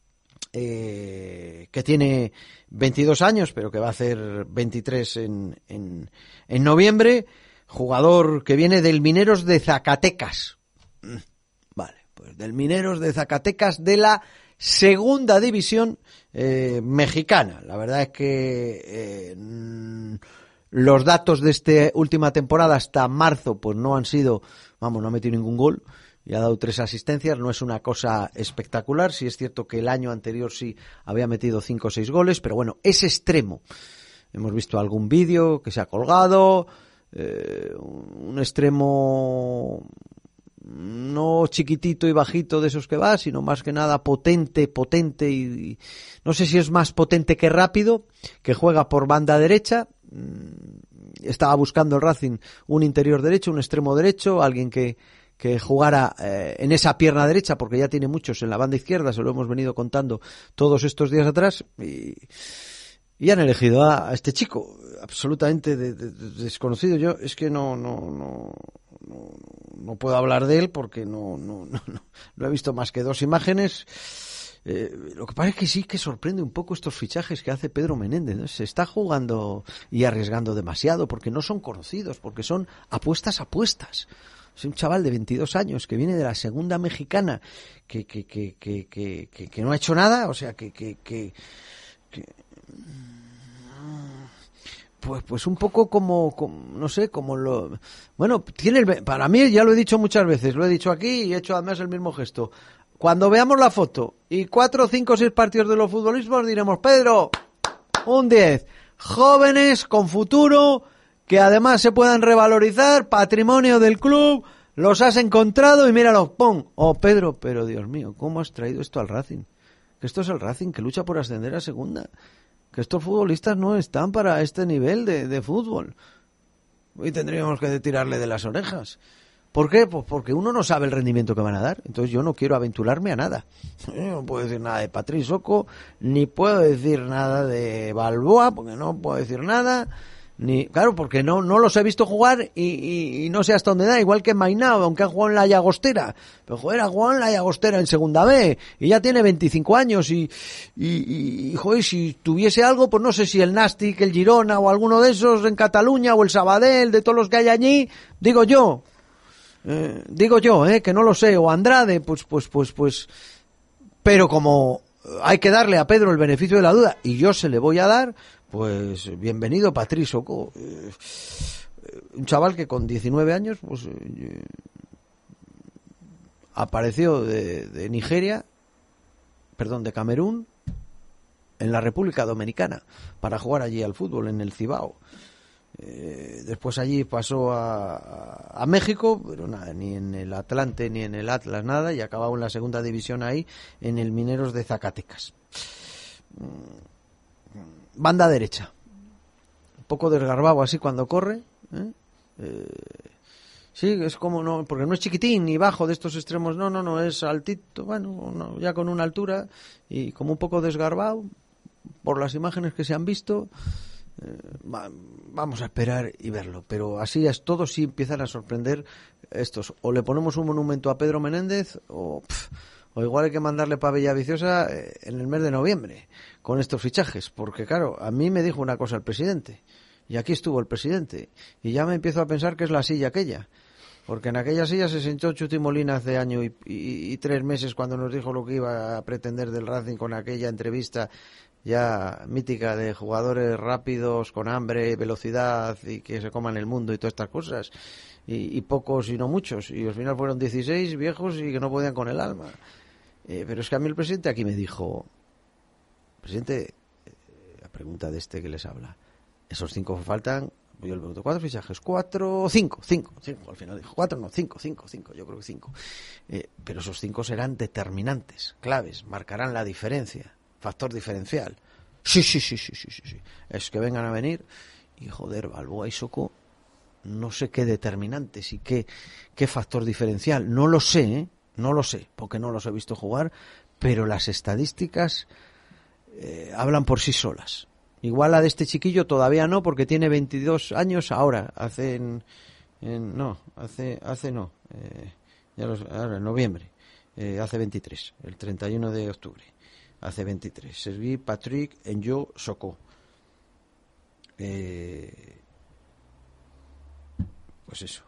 eh, que tiene veintidós años, pero que va a hacer veintitrés en, en, en noviembre. Jugador que viene del Mineros de Zacatecas. Vale, pues del Mineros de Zacatecas de la segunda división eh, mexicana. La verdad es que eh, los datos de esta última temporada hasta marzo pues no han sido, vamos, no ha metido ningún gol y ha dado tres asistencias, no es una cosa espectacular, sí es cierto que el año anterior sí había metido cinco o seis goles, pero bueno, es extremo. Hemos visto algún vídeo que se ha colgado, eh, un extremo no chiquitito y bajito de esos que va, sino más que nada potente, potente y, y no sé si es más potente que rápido, que juega por banda derecha. Estaba buscando el Racing un interior derecho, un extremo derecho, alguien que, que jugara eh, en esa pierna derecha, porque ya tiene muchos en la banda izquierda, se lo hemos venido contando todos estos días atrás, y, y han elegido a, a este chico, absolutamente de, de, de desconocido. Yo es que no, no, no, no, no puedo hablar de él porque no, no, no, no, no he visto más que dos imágenes. Eh, lo que pasa es que sí que sorprende un poco estos fichajes que hace Pedro Menéndez, ¿no? Se está jugando y arriesgando demasiado porque no son conocidos, porque son apuestas apuestas. Es un chaval de veintidós años que viene de la segunda mexicana, que que que que que, que, que no ha hecho nada, o sea que que, que, que pues pues un poco como, como no sé, como lo bueno, tiene el, para mí, ya lo he dicho muchas veces, lo he dicho aquí y he hecho además el mismo gesto. Cuando veamos la foto y cuatro, cinco, seis partidos de los futbolistas diremos, Pedro, un diez. Jóvenes con futuro, que además se puedan revalorizar, patrimonio del club, los has encontrado y míralo, ¡pum! Oh, Pedro, pero Dios mío, ¿cómo has traído esto al Racing? Que esto es el Racing, que lucha por ascender a segunda. Que estos futbolistas no están para este nivel de, de fútbol. Hoy tendríamos que tirarle de las orejas. ¿Por qué? Pues porque uno no sabe el rendimiento que van a dar. Entonces yo no quiero aventurarme a nada. Yo no puedo decir nada de Patrick Soko, ni puedo decir nada de Balboa, porque no puedo decir nada. ni claro, porque no no los he visto jugar y, y, y no sé hasta dónde da, igual que Mainao, aunque ha jugado en la Llagostera, pero joder, ha jugado en la Llagostera en segunda B y ya tiene veinticinco años y, y, y, y joder, si tuviese algo, pues no sé si el Nàstic, el Girona o alguno de esos en Cataluña o el Sabadell, de todos los que hay allí, digo yo, eh, digo yo, eh, que no lo sé, o Andrade, pues, pues, pues, pues, pero como hay que darle a Pedro el beneficio de la duda y yo se le voy a dar, pues bienvenido Patrice Soko, eh, un chaval que con diecinueve años pues eh, apareció de, de Nigeria, perdón, de Camerún, en la República Dominicana para jugar allí al fútbol en el Cibao. Eh, después allí pasó a, a, a México, pero nada, ni en el Atlante ni en el Atlas nada, y acababa en la segunda división ahí en el Mineros de Zacatecas. Banda derecha, un poco desgarbado así cuando corre, ¿eh? Eh, sí, es como no, porque no es chiquitín ni bajo de estos extremos, no, no, no, es altito, bueno, no, ya con una altura y como un poco desgarbado por las imágenes que se han visto. Eh, va, vamos a esperar y verlo, pero así es todo, sí empiezan a sorprender estos, o le ponemos un monumento a Pedro Menéndez o, pff, o igual hay que mandarle para Villaviciosa eh, en el mes de noviembre con estos fichajes, porque claro, a mí me dijo una cosa el presidente y aquí estuvo el presidente y ya me empiezo a pensar que es la silla aquella, porque en aquella silla se sentó Chuti Molina hace año y, y, y tres meses cuando nos dijo lo que iba a pretender del Racing con aquella entrevista ya mítica de jugadores rápidos, con hambre, velocidad y que se coman el mundo y todas estas cosas, y, y pocos y no muchos, y al final fueron dieciséis viejos y que no podían con el alma. Eh, pero es que a mí el presidente aquí me dijo, presidente, eh, la pregunta de este que les habla, esos cinco faltan, yo le pregunto, ¿cuántos fichajes? Cuatro, cinco, cinco, cinco, al final dijo, cuatro no, cinco, cinco, cinco, yo creo que cinco. Eh, pero esos cinco serán determinantes, claves, marcarán la diferencia. Factor diferencial. Sí, sí, sí, sí, sí, sí, sí. Es que vengan a venir y joder, Balboa y Soko, no sé qué determinantes y qué, qué factor diferencial. No lo sé, ¿eh? No lo sé, porque no los he visto jugar, pero las estadísticas eh, hablan por sí solas. Igual la de este chiquillo todavía no, porque tiene veintidós años ahora, hace en, en no, hace, hace no, eh, ya los, ahora en noviembre, eh, hace veintitrés, el treinta y uno de octubre. Hace veintitrés. Serví Patrick Enyo Soko. Eh, pues eso.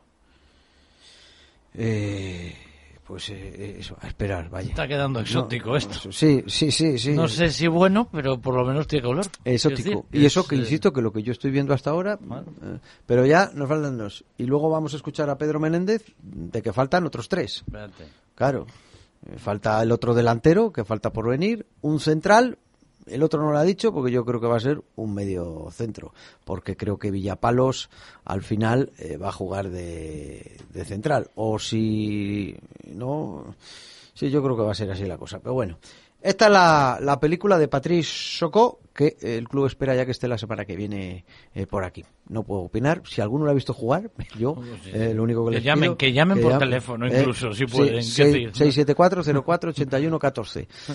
Eh, pues eh, eso, a esperar, vaya. Está quedando exótico no, esto. No, sí, sí, sí, sí. No sé si bueno, pero por lo menos tiene color. Exótico. Decir, y eso es, que insisto que lo que yo estoy viendo hasta ahora, bueno. eh, pero ya nos faltan dos. Y luego vamos a escuchar a Pedro Menéndez de que faltan otros tres. Espérate. Claro. Falta el otro delantero, que falta por venir, un central, el otro no lo ha dicho porque yo creo que va a ser un medio centro, porque creo que Villapalos al final eh, va a jugar de, de central, o si no, sí, yo creo que va a ser así la cosa, pero bueno. Esta es la, la película de Patrice Soko, que el club espera ya que esté la semana que viene eh, por aquí. No puedo opinar. Si alguno lo ha visto jugar, yo, sí, eh, lo único que, que les llamen, pido... Que llamen que por llamen, teléfono, incluso, eh, si pueden. Sí, seis siete cuatro cero cuatro ocho uno uno uno cuatro.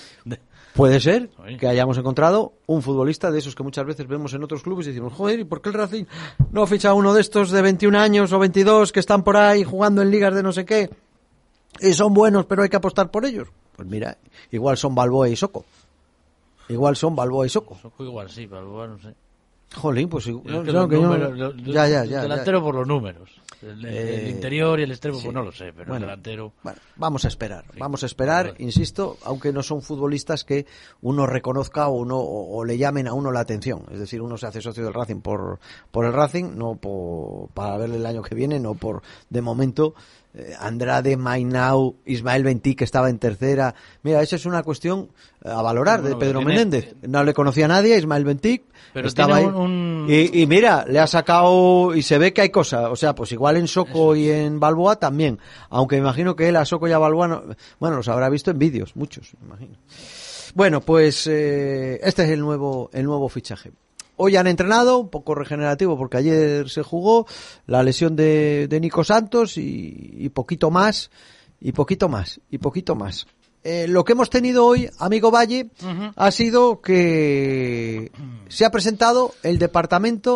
Puede ser que hayamos encontrado un futbolista de esos que muchas veces vemos en otros clubes y decimos, joder, ¿y por qué el Racing no ficha a uno de estos de veintiún años o veintidós que están por ahí jugando en ligas de no sé qué? Y son buenos, pero hay que apostar por ellos. Pues mira, igual son Balboa y Soko. Igual son Balboa y Soko. Soko igual sí, Balboa no sé. Jolín, pues no, no, que número, yo, lo, ya, ya, ya. El delantero ya. por los números. El, eh, el interior y el extremo, sí. Pues no lo sé, pero bueno, el delantero... Bueno, vamos a esperar, sí, vamos a esperar, bueno. Insisto, aunque no son futbolistas que uno reconozca o, uno, o, o le llamen a uno la atención. Es decir, uno se hace socio del Racing por, por el Racing, no por, para verle el año que viene, no por, de momento... Andrade, Mainao, Ismael Bentí, que estaba en tercera. Mira, esa es una cuestión a valorar bueno, de Pedro tiene, Menéndez. No le conocía a nadie, Ismael Bentí. Pero estaba tiene ahí. Un, un... Y, y mira, le ha sacado, y se ve que hay cosas. O sea, pues igual en Soko y en Balboa también. Aunque me imagino que él a Soko y a Balboa, no, bueno, los habrá visto en vídeos, muchos, me imagino. Bueno, pues eh, este es el nuevo, el nuevo fichaje. Hoy han entrenado, un poco regenerativo porque ayer se jugó la lesión de, de Nico Santos y, y poquito más, y poquito más, y poquito más. Eh, lo que hemos tenido hoy, amigo Valle, uh-huh. ha sido que se ha presentado el departamento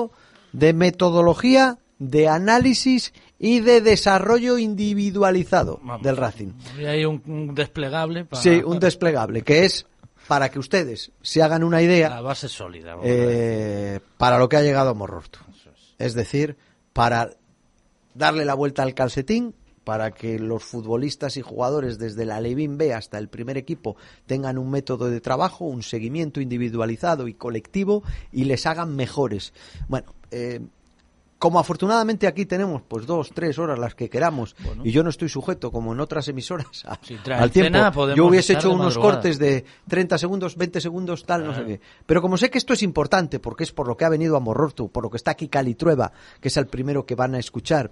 de metodología, de análisis y de desarrollo individualizado Vamos. del Racing. Y hay un, un desplegable. Para... Sí, un desplegable, que es para que ustedes se hagan una idea. La base sólida. Eh, para lo que ha llegado a Mororto. Es. es decir, para darle la vuelta al calcetín, para que los futbolistas y jugadores desde la Alevín B hasta el primer equipo tengan un método de trabajo, un seguimiento individualizado y colectivo y les hagan mejores. Bueno, eh, como afortunadamente aquí tenemos pues dos, tres horas las que queramos bueno. y yo no estoy sujeto como en otras emisoras a, si al tiempo, yo hubiese hecho unos madrugada. cortes de treinta segundos, veinte segundos, tal, claro. no sé qué. Pero como sé que esto es importante porque es por lo que ha venido a Mororto, por lo que está aquí Cali Trueba, que es el primero que van a escuchar,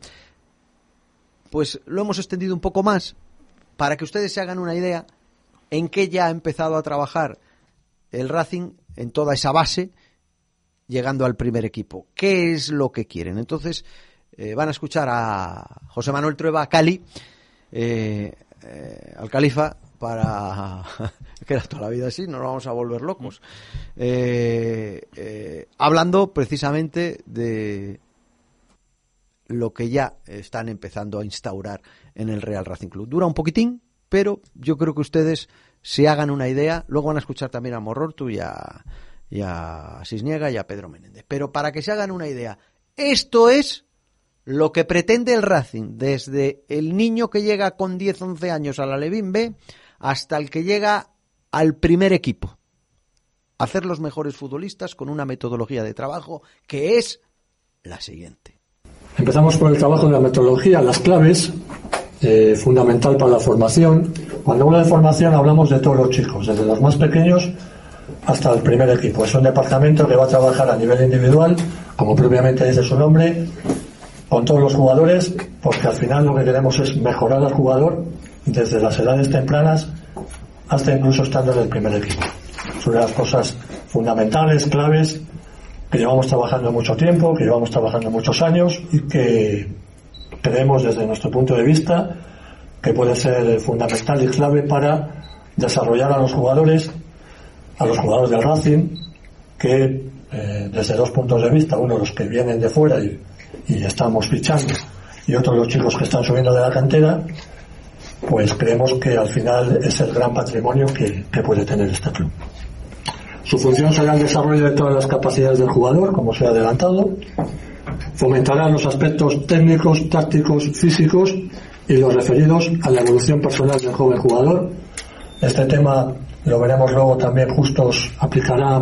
pues lo hemos extendido un poco más para que ustedes se hagan una idea en qué ya ha empezado a trabajar el Racing en toda esa base, llegando al primer equipo. ¿Qué es lo que quieren? Entonces, eh, van a escuchar a José Manuel Trueba, a Cali, eh, eh, al Califa, para... que era toda la vida así, no nos vamos a volver locos. Eh, eh, hablando precisamente de lo que ya están empezando a instaurar en el Real Racing Club. Dura un poquitín, pero yo creo que ustedes se hagan una idea. Luego van a escuchar también a Mororto y a, y a Cisniega y a Pedro Menéndez. Pero para que se hagan una idea, esto es lo que pretende el Racing, desde el niño que llega con diez, once años a la Alevín B hasta el que llega al primer equipo. Hacer los mejores futbolistas con una metodología de trabajo que es la siguiente. Empezamos por el trabajo de la metodología, las claves, eh, fundamental para la formación. Cuando hablo de formación hablamos de todos los chicos, desde los más pequeños hasta el primer equipo. Es un departamento que va a trabajar a nivel individual, como propiamente dice su nombre, con todos los jugadores, porque al final lo que queremos es mejorar al jugador desde las edades tempranas hasta incluso estando en el primer equipo. Son las cosas fundamentales, claves, que llevamos trabajando mucho tiempo, que llevamos trabajando muchos años y que creemos desde nuestro punto de vista que puede ser fundamental y clave para desarrollar a los jugadores, a los jugadores del Racing, que eh, desde dos puntos de vista, uno los que vienen de fuera y, y estamos fichando, y otros los chicos que están subiendo de la cantera, pues creemos que al final es el gran patrimonio que, que puede tener este club. Su función será el desarrollo de todas las capacidades del jugador, como se ha adelantado. Fomentará los aspectos técnicos, tácticos, físicos y los referidos a la evolución personal del joven jugador. Este tema lo veremos luego también, justo aplicará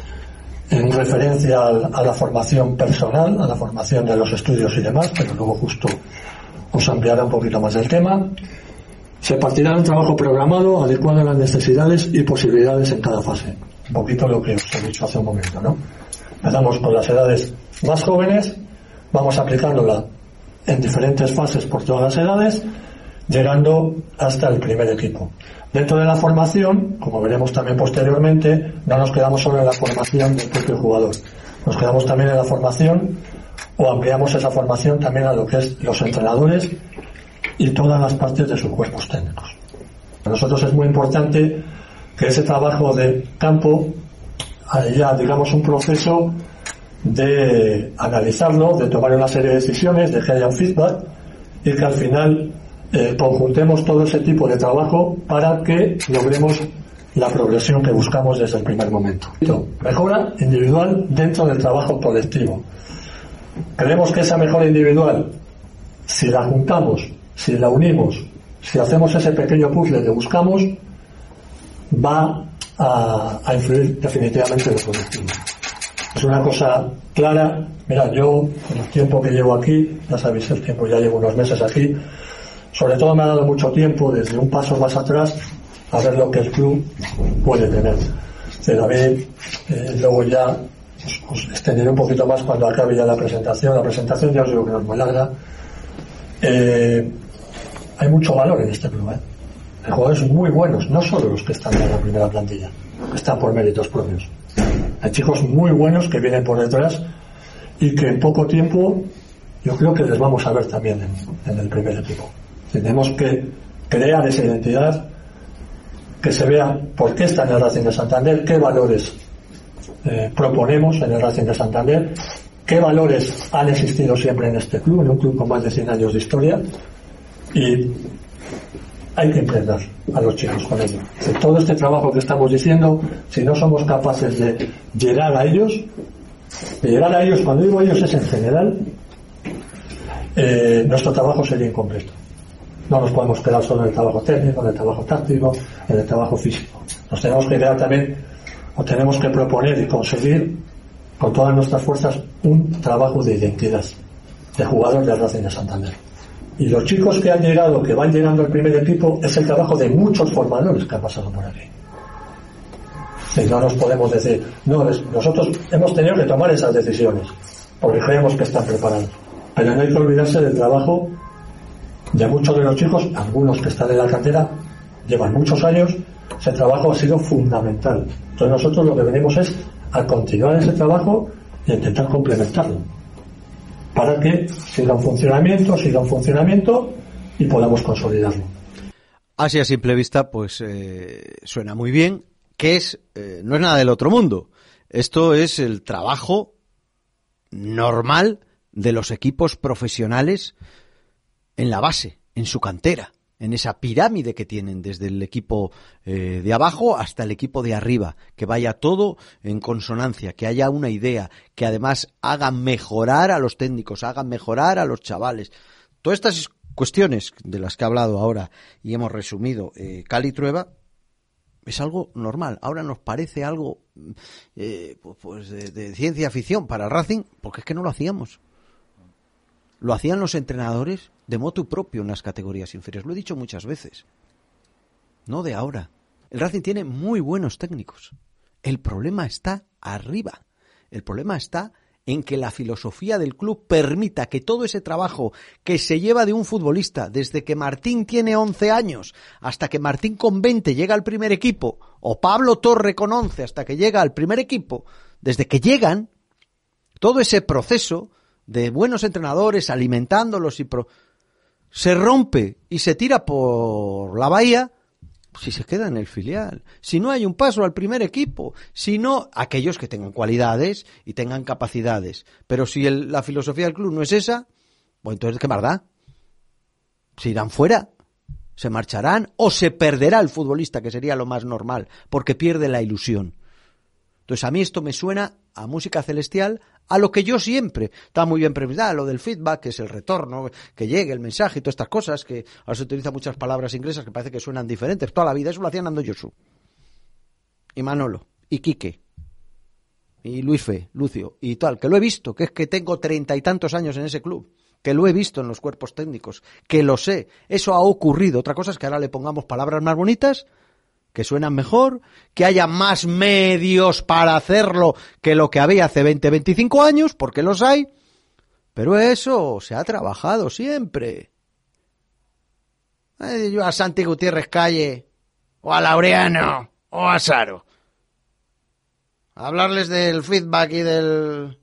en referencia a la formación personal, a la formación de los estudios y demás, pero luego justo os ampliará un poquito más el tema. Se partirá de un trabajo programado, adecuado a las necesidades y posibilidades en cada fase. Un poquito lo que os he dicho hace un momento, ¿no? Empezamos con las edades más jóvenes, vamos aplicándola en diferentes fases por todas las edades, llegando hasta el primer equipo. Dentro de la formación, como veremos también posteriormente, no nos quedamos solo en la formación del propio jugador, nos quedamos también en la formación o ampliamos esa formación también a lo que es los entrenadores y todas las partes de sus cuerpos técnicos. Para nosotros es muy importante que ese trabajo de campo haya, digamos, un proceso de analizarlo, de tomar una serie de decisiones, de que haya un feedback y que al final eh, conjuntemos todo ese tipo de trabajo para que logremos la progresión que buscamos desde el primer momento. Mejora individual dentro del trabajo colectivo. Creemos que esa mejora individual, si la juntamos, si la unimos, si hacemos ese pequeño puzzle que buscamos, va a, a influir definitivamente en el colectivo. Es una cosa clara. Mira, yo, en el tiempo que llevo aquí, ya sabéis el tiempo, ya llevo unos meses aquí, sobre todo me ha dado mucho tiempo, desde un paso más atrás, a ver lo que el club puede tener. De David, eh, luego ya os, os extenderé un poquito más cuando acabe ya la presentación. La presentación ya os digo que no es muy larga. Eh, hay mucho valor en este club, ¿eh? Hay jugadores muy buenos, no solo los que están en la primera plantilla, que están por méritos propios. Hay chicos muy buenos que vienen por detrás y que en poco tiempo yo creo que les vamos a ver también en, en el primer equipo. Tenemos que crear esa identidad, que se vea por qué está en el Racing de Santander, qué valores eh, proponemos en el Racing de Santander qué valores han existido siempre en este club, en un club con más de cien años de historia, y hay que emprender a los chicos con ello. Si todo este trabajo que estamos diciendo, si no somos capaces de llegar a ellos, de llegar a ellos, cuando digo ellos es en general, eh, nuestro trabajo sería incompleto. No nos podemos quedar solo en el trabajo técnico, en el trabajo táctico, en el trabajo físico. Nos tenemos que quedar también, o tenemos que proponer y conseguir con todas nuestras fuerzas un trabajo de identidad de jugador de Racing de Santander. Y los chicos que han llegado, que van llegando al primer equipo, es el trabajo de muchos formadores que han pasado por aquí. Y no nos podemos decir, no, es, nosotros hemos tenido que tomar esas decisiones porque creemos que están preparados. Pero no hay que olvidarse del trabajo de muchos de los chicos, algunos que están en la cantera, llevan muchos años, ese trabajo ha sido fundamental. Entonces nosotros lo que venimos es a continuar ese trabajo y a intentar complementarlo, para que siga un funcionamiento, siga un funcionamiento y podamos consolidarlo. Así a simple vista, pues eh, suena muy bien, que es eh, no es nada del otro mundo. Esto es el trabajo normal de los equipos profesionales en la base, en su cantera, en esa pirámide que tienen desde el equipo eh, de abajo hasta el equipo de arriba, que vaya todo en consonancia, que haya una idea, que además hagan mejorar a los técnicos, hagan mejorar a los chavales. Todas estas cuestiones de las que he hablado ahora y hemos resumido eh, Cali Trueba, es algo normal. Ahora nos parece algo eh, pues de, de ciencia ficción para el Racing, porque es que no lo hacíamos. Lo hacían los entrenadores de motu propio en las categorías inferiores. Lo he dicho muchas veces. No de ahora. El Racing tiene muy buenos técnicos. El problema está arriba. El problema está en que la filosofía del club permita que todo ese trabajo que se lleva de un futbolista desde que Martín tiene once años hasta que Martín con veinte llega al primer equipo, o Pablo Torre con once hasta que llega al primer equipo, desde que llegan, todo ese proceso de buenos entrenadores alimentándolos y pro... se rompe y se tira por la bahía si se queda en el filial, si no hay un paso al primer equipo, si no aquellos que tengan cualidades y tengan capacidades, pero si el, la filosofía del club no es esa, pues entonces ¿qué más da? Se irán fuera, se marcharán o se perderá el futbolista, que sería lo más normal, porque pierde la ilusión. Entonces a mí esto me suena a música celestial, a lo que yo siempre, está muy bien previsto, lo del feedback, que es el retorno, que llegue el mensaje y todas estas cosas, que ahora se utilizan muchas palabras inglesas que parece que suenan diferentes, toda la vida, eso lo hacían Nando Josu, y Manolo, y Quique, y Luis Fe, Lucio, y tal, que lo he visto, que es que tengo treinta y tantos años en ese club, que lo he visto en los cuerpos técnicos, que lo sé, eso ha ocurrido. Otra cosa es que ahora le pongamos palabras más bonitas, que suenan mejor, que haya más medios para hacerlo que lo que había hace veinte, veinticinco años, porque los hay, pero eso se ha trabajado siempre. Eh, yo a Santi Gutiérrez Calle, o a Laureano, o a Saro, a hablarles del feedback y del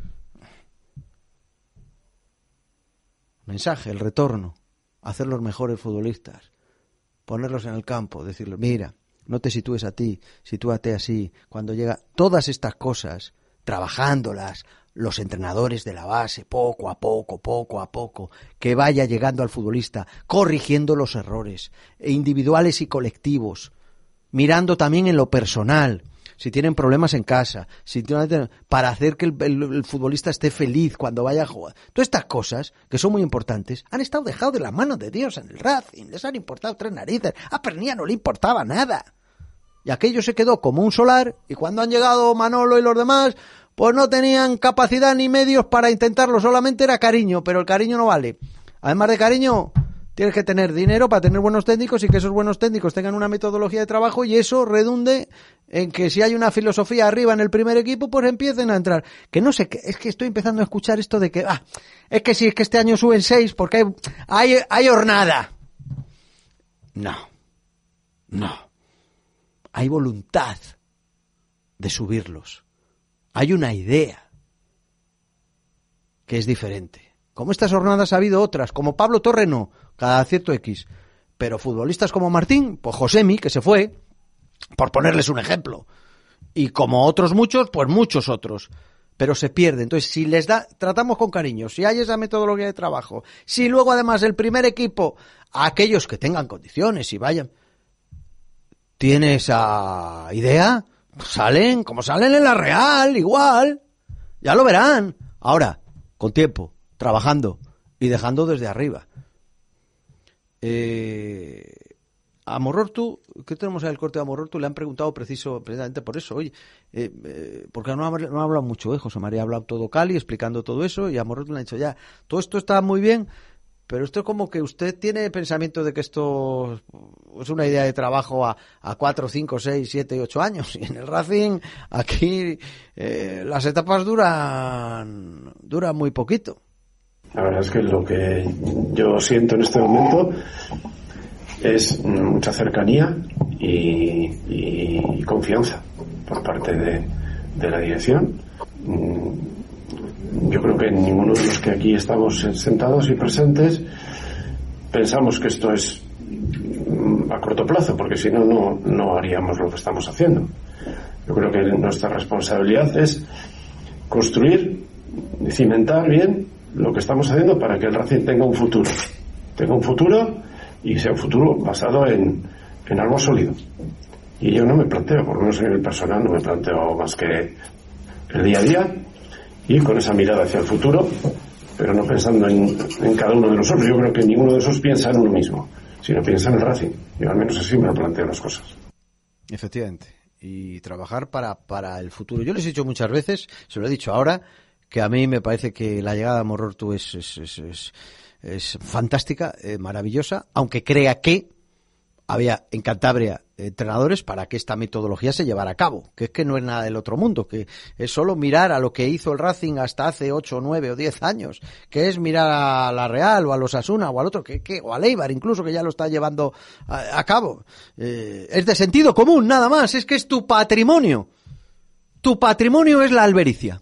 mensaje, el retorno, hacer los mejores futbolistas, ponerlos en el campo, decirles, mira, no te sitúes a ti, sitúate así. Cuando llega todas estas cosas, trabajándolas, los entrenadores de la base, poco a poco, poco a poco, que vaya llegando al futbolista, corrigiendo los errores, individuales y colectivos, mirando también en lo personal, si tienen problemas en casa, si tienen, para hacer que el, el, el futbolista esté feliz cuando vaya a jugar. Todas estas cosas, que son muy importantes, han estado dejadas de la mano de Dios en el Racing, les han importado tres narices, a Pernía no le importaba nada. Y aquello se quedó como un solar, y cuando han llegado Manolo y los demás, pues no tenían capacidad ni medios para intentarlo, solamente era cariño, pero el cariño no vale. Además de cariño, tienes que tener dinero para tener buenos técnicos y que esos buenos técnicos tengan una metodología de trabajo y eso redunde en que si hay una filosofía arriba en el primer equipo, pues empiecen a entrar. Que no sé, es que estoy empezando a escuchar esto de que, ah, es que sí, es que este año suben seis porque hay, hay, hay hornada. No, no. Hay voluntad de subirlos. Hay una idea que es diferente. Como estas jornadas ha habido otras, como Pablo Torre no, cada cierto X, pero futbolistas como Martín, pues Josemi, que se fue, por ponerles un ejemplo, y como otros muchos, pues muchos otros, pero se pierde. Entonces, si les da, tratamos con cariño, si hay esa metodología de trabajo, si luego además el primer equipo, aquellos que tengan condiciones y vayan, tiene esa idea, pues salen como salen en la Real, igual, ya lo verán. Ahora, con tiempo, trabajando y dejando desde arriba. Eh... A Morortu, ¿qué tenemos en el corte de Amorortu? Le han preguntado preciso, precisamente por eso, oye, eh, eh, porque no ha, no ha hablado mucho, ¿eh? José María ha hablado todo Cali, explicando todo eso, y a Amorortu le han dicho, ya, todo esto está muy bien, pero esto es como que usted tiene pensamiento de que esto es una idea de trabajo a, a cuatro, cinco, seis, siete, ocho años, y en el Racing, aquí, eh, las etapas duran, duran muy poquito. La verdad es que lo que yo siento en este momento es mucha cercanía y, y confianza por parte de, de la dirección. Yo creo que ninguno de los que aquí estamos sentados y presentes pensamos que esto es a corto plazo, porque si no, no, no haríamos lo que estamos haciendo. Yo creo que nuestra responsabilidad es construir y cimentar bien lo que estamos haciendo para que el Racing tenga un futuro. Tenga un futuro y sea un futuro basado en, en algo sólido. Y yo no me planteo, por lo menos en el personal, no me planteo más que el día a día y con esa mirada hacia el futuro, pero no pensando en, en cada uno de nosotros. Yo creo que ninguno de esos piensa en uno mismo, sino piensa en el Racing. Yo al menos así me lo planteo las cosas. Efectivamente. Y trabajar para, para el futuro. Yo les he dicho muchas veces, se lo he dicho ahora, que a mí me parece que la llegada de Morortu es... es, es, es es fantástica, eh, maravillosa, aunque crea que había en Cantabria entrenadores para que esta metodología se llevara a cabo, que es que no es nada del otro mundo, que es solo mirar a lo que hizo el Racing hasta hace ocho, nueve o diez años, que es mirar a la Real o a los Osasuna o al otro, que, que, o al Eibar incluso, que ya lo está llevando a, a cabo. Eh, es de sentido común, nada más, es que es tu patrimonio. Tu patrimonio es la albericia.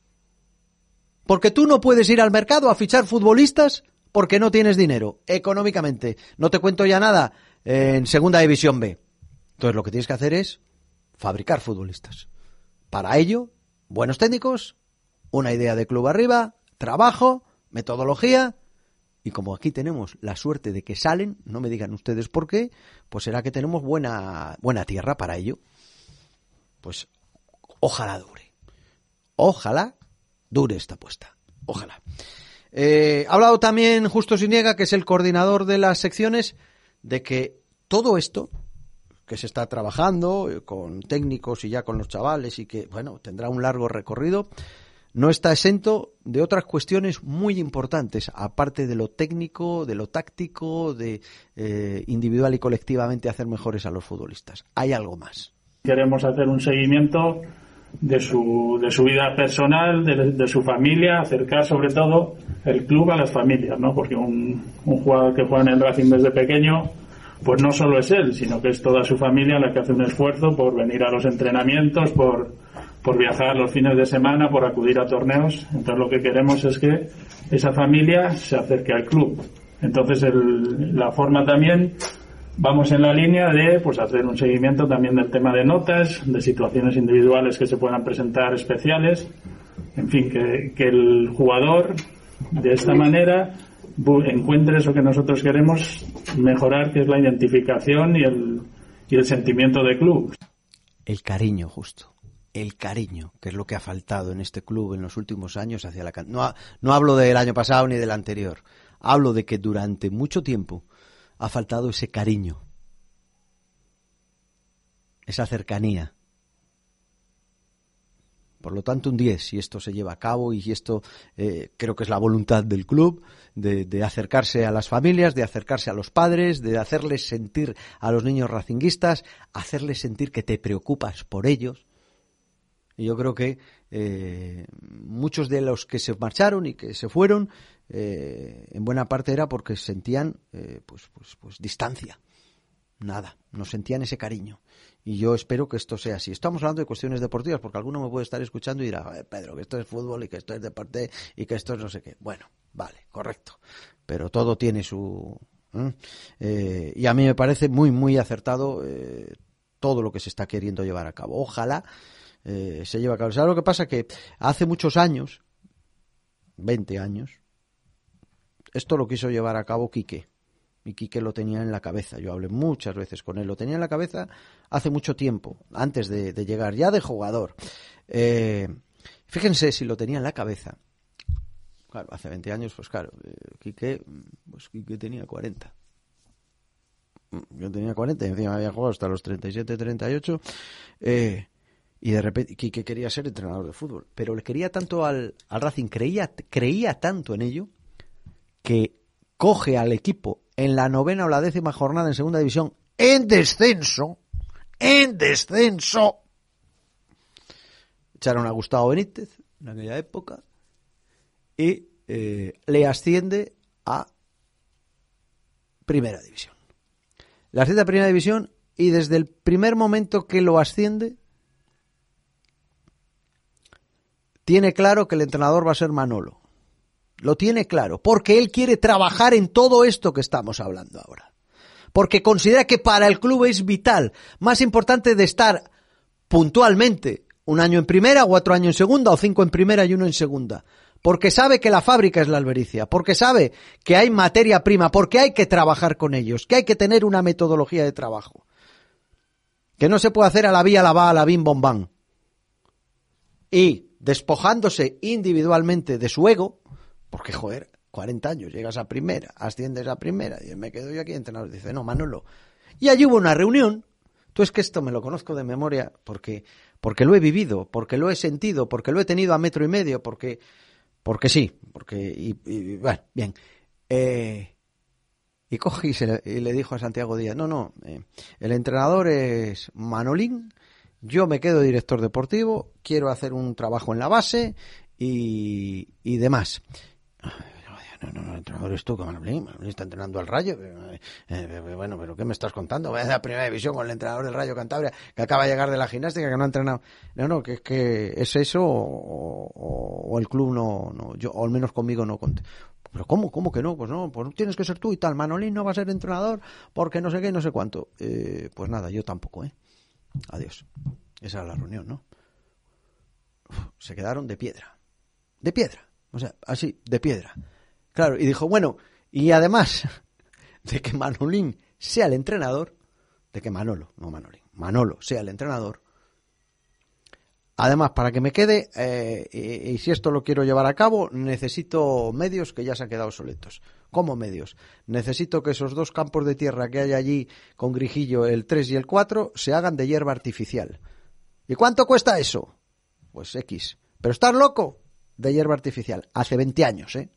Porque tú no puedes ir al mercado a fichar futbolistas porque no tienes dinero, económicamente. No te cuento ya nada en Segunda División B. Entonces lo que tienes que hacer es fabricar futbolistas. Para ello, buenos técnicos, una idea de club arriba, trabajo, metodología, y como aquí tenemos la suerte de que salen, no me digan ustedes por qué, pues será que tenemos buena, buena tierra para ello. Pues ojalá dure. Ojalá dure esta apuesta. Ojalá. Eh, ha hablado también Justo Siniega, que es el coordinador de las secciones, de que todo esto que se está trabajando eh, con técnicos y ya con los chavales y que, bueno, tendrá un largo recorrido, no está exento de otras cuestiones muy importantes, aparte de lo técnico, de lo táctico, de eh, individual y colectivamente hacer mejores a los futbolistas. Hay algo más. Queremos hacer un seguimiento de su de su vida personal, de, de su familia, acercar sobre todo el club a las familias, ¿no? Porque un, un jugador que juega en el Racing desde pequeño, pues no solo es él, sino que es toda su familia la que hace un esfuerzo por venir a los entrenamientos, por, por viajar los fines de semana, por acudir a torneos. Entonces lo que queremos es que esa familia se acerque al club. Entonces el, la forma también, vamos en la línea de pues hacer un seguimiento también del tema de notas, de situaciones individuales que se puedan presentar especiales, en fin, que, que el jugador de esta manera encuentre eso que nosotros queremos mejorar, que es la identificación y el, y el sentimiento de club. El cariño, Justo. El cariño, que es lo que ha faltado en este club en los últimos años hacia la cantera. No, no hablo del año pasado ni del anterior. Hablo de que durante mucho tiempo ha faltado ese cariño, esa cercanía. Por lo tanto, un diez, si esto se lleva a cabo y esto eh, creo que es la voluntad del club, de, de acercarse a las familias, de acercarse a los padres, de hacerles sentir a los niños racinguistas, hacerles sentir que te preocupas por ellos. Y yo creo que eh, muchos de los que se marcharon y que se fueron, eh, en buena parte era porque sentían eh, pues, pues, pues distancia. Nada, no sentían ese cariño. Y yo espero que esto sea así. Estamos hablando de cuestiones deportivas, porque alguno me puede estar escuchando y dirá, Pedro, que esto es fútbol y que esto es deporte y que esto es no sé qué. Bueno, vale, correcto. Pero todo tiene su... ¿eh? Eh, y a mí me parece muy, muy acertado eh, todo lo que se está queriendo llevar a cabo. Ojalá eh, se lleva a cabo. ¿Sabes lo que pasa? Que hace muchos años, veinte años, esto lo quiso llevar a cabo Quique. Y Quique lo tenía en la cabeza. Yo hablé muchas veces con él. Lo tenía en la cabeza hace mucho tiempo, antes de, de llegar, ya de jugador. Eh, fíjense si lo tenía en la cabeza. Claro, hace veinte años, pues claro, eh, Quique, pues Quique tenía cuarenta. Yo tenía cuarenta y encima había jugado hasta los treinta y siete, treinta y ocho. Eh, y de repente Quique quería ser entrenador de fútbol. Pero le quería tanto al, al Racing, creía, creía tanto en ello, que coge al equipo en la novena o la décima jornada en segunda división, en descenso, en descenso. Echaron a Gustavo Benítez en aquella época y eh, le asciende a primera división. Le asciende a primera división y desde el primer momento que lo asciende tiene claro que el entrenador va a ser Manolo. Lo tiene claro, porque él quiere trabajar en todo esto que estamos hablando ahora. Porque considera que para el club es vital, más importante de estar puntualmente un año en primera, cuatro años en segunda, o cinco en primera y uno en segunda. Porque sabe que la fábrica es la Albericia, porque sabe que hay materia prima, porque hay que trabajar con ellos, que hay que tener una metodología de trabajo. Que no se puede hacer a la vía, a la va, a la bim, bom, bam. Y despojándose individualmente de su ego, porque, joder, cuarenta años, llegas a primera, asciendes a primera, y me quedo yo aquí entrenador. Dice, no, Manolo. Y allí hubo una reunión. Tú es que esto me lo conozco de memoria porque, porque lo he vivido, porque lo he sentido, porque lo he tenido a metro y medio, porque, porque sí, porque, y, y bueno, bien. Eh, y coge y, se le, y le dijo a Santiago Díaz, no, no, eh, el entrenador es Manolín, yo me quedo director deportivo, quiero hacer un trabajo en la base y, y demás. No, no, no, el entrenador es tú, que Manolín, está entrenando al Rayo. Eh, eh, bueno, pero ¿qué me estás contando? Vaya a la primera división con el entrenador del Rayo Cantabria, que acaba de llegar de la gimnástica, que no ha entrenado. No, no, que es que es eso o, o, o el club no, no, yo, o al menos conmigo no conté. Pero ¿cómo? ¿Cómo que no? Pues no, pues tienes que ser tú y tal. Manolín no va a ser entrenador porque no sé qué, no sé cuánto. Eh, pues nada, yo tampoco, ¿eh? Adiós. Esa era la reunión, ¿no? Uf, se quedaron de piedra. De piedra. O sea, así, de piedra. Claro, y dijo, bueno, y además de que Manolín sea el entrenador, de que Manolo, no Manolín, Manolo sea el entrenador, además, para que me quede, eh, y, y si esto lo quiero llevar a cabo, necesito medios que ya se han quedado obsoletos. ¿Cómo medios? Necesito que esos dos campos de tierra que hay allí con Grijillo, el tres y el cuatro, se hagan de hierba artificial. ¿Y cuánto cuesta eso? Pues X. ¿Pero estás loco? De hierba artificial. Hace veinte años, ¿eh?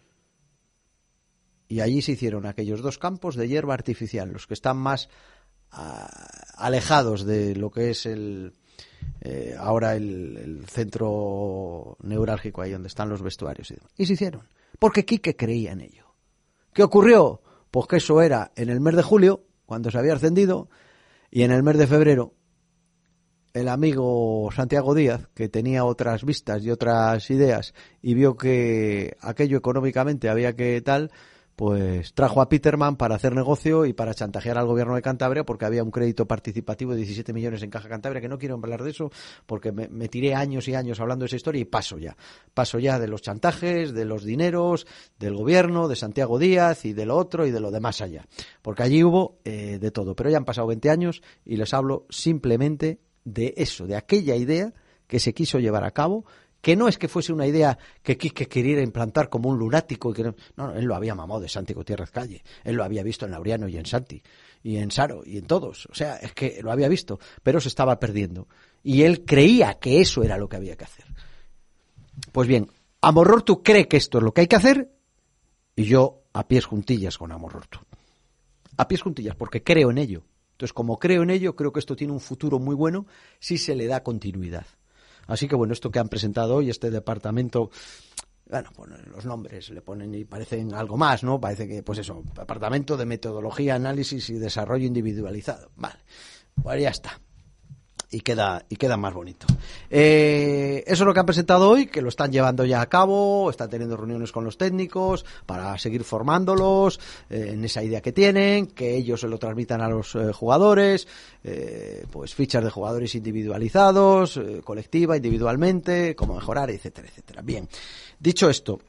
Y allí se hicieron aquellos dos campos de hierba artificial, los que están más uh, alejados de lo que es el eh, ahora el, el centro neurálgico, ahí donde están los vestuarios. Y, demás. Y se hicieron, porque Quique creía en ello. ¿Qué ocurrió? Pues que eso era en el mes de julio, cuando se había ascendido, y en el mes de febrero, el amigo Santiago Díaz, que tenía otras vistas y otras ideas, y vio que aquello económicamente había que tal, pues trajo a Peterman para hacer negocio y para chantajear al gobierno de Cantabria, porque había un crédito participativo de diecisiete millones en Caja Cantabria, que no quiero hablar de eso porque me, me tiré años y años hablando de esa historia y paso ya. Paso ya de los chantajes, de los dineros, del gobierno, de Santiago Díaz y de lo otro y de lo de más allá. Porque allí hubo eh, de todo. Pero ya han pasado veinte años y les hablo simplemente de eso, de aquella idea que se quiso llevar a cabo, que no es que fuese una idea que Quique quería implantar como un lunático. Y que no, no, él lo había mamado de Santi Gutiérrez Calle. Él lo había visto en Laureano y en Santi, y en Saro, y en todos. O sea, es que lo había visto, pero se estaba perdiendo. Y él creía que eso era lo que había que hacer. Pues bien, Amorortu cree que esto es lo que hay que hacer, y yo a pies juntillas con Amorortu. A pies juntillas, porque creo en ello. Entonces, como creo en ello, creo que esto tiene un futuro muy bueno si se le da continuidad. Así que bueno, esto que han presentado hoy, este departamento, bueno, pues los nombres le ponen y parecen algo más, ¿no? Parece que, pues eso, departamento de metodología, análisis y desarrollo individualizado. Vale, pues ya está. y queda y queda más bonito. Eh, eso es lo que han presentado hoy, que lo están llevando ya a cabo, están teniendo reuniones con los técnicos para seguir formándolos eh, en esa idea que tienen, que ellos se lo transmitan a los eh, jugadores, eh, pues fichas de jugadores individualizados, eh, colectiva, individualmente, cómo mejorar, etcétera, etcétera. Bien, dicho esto,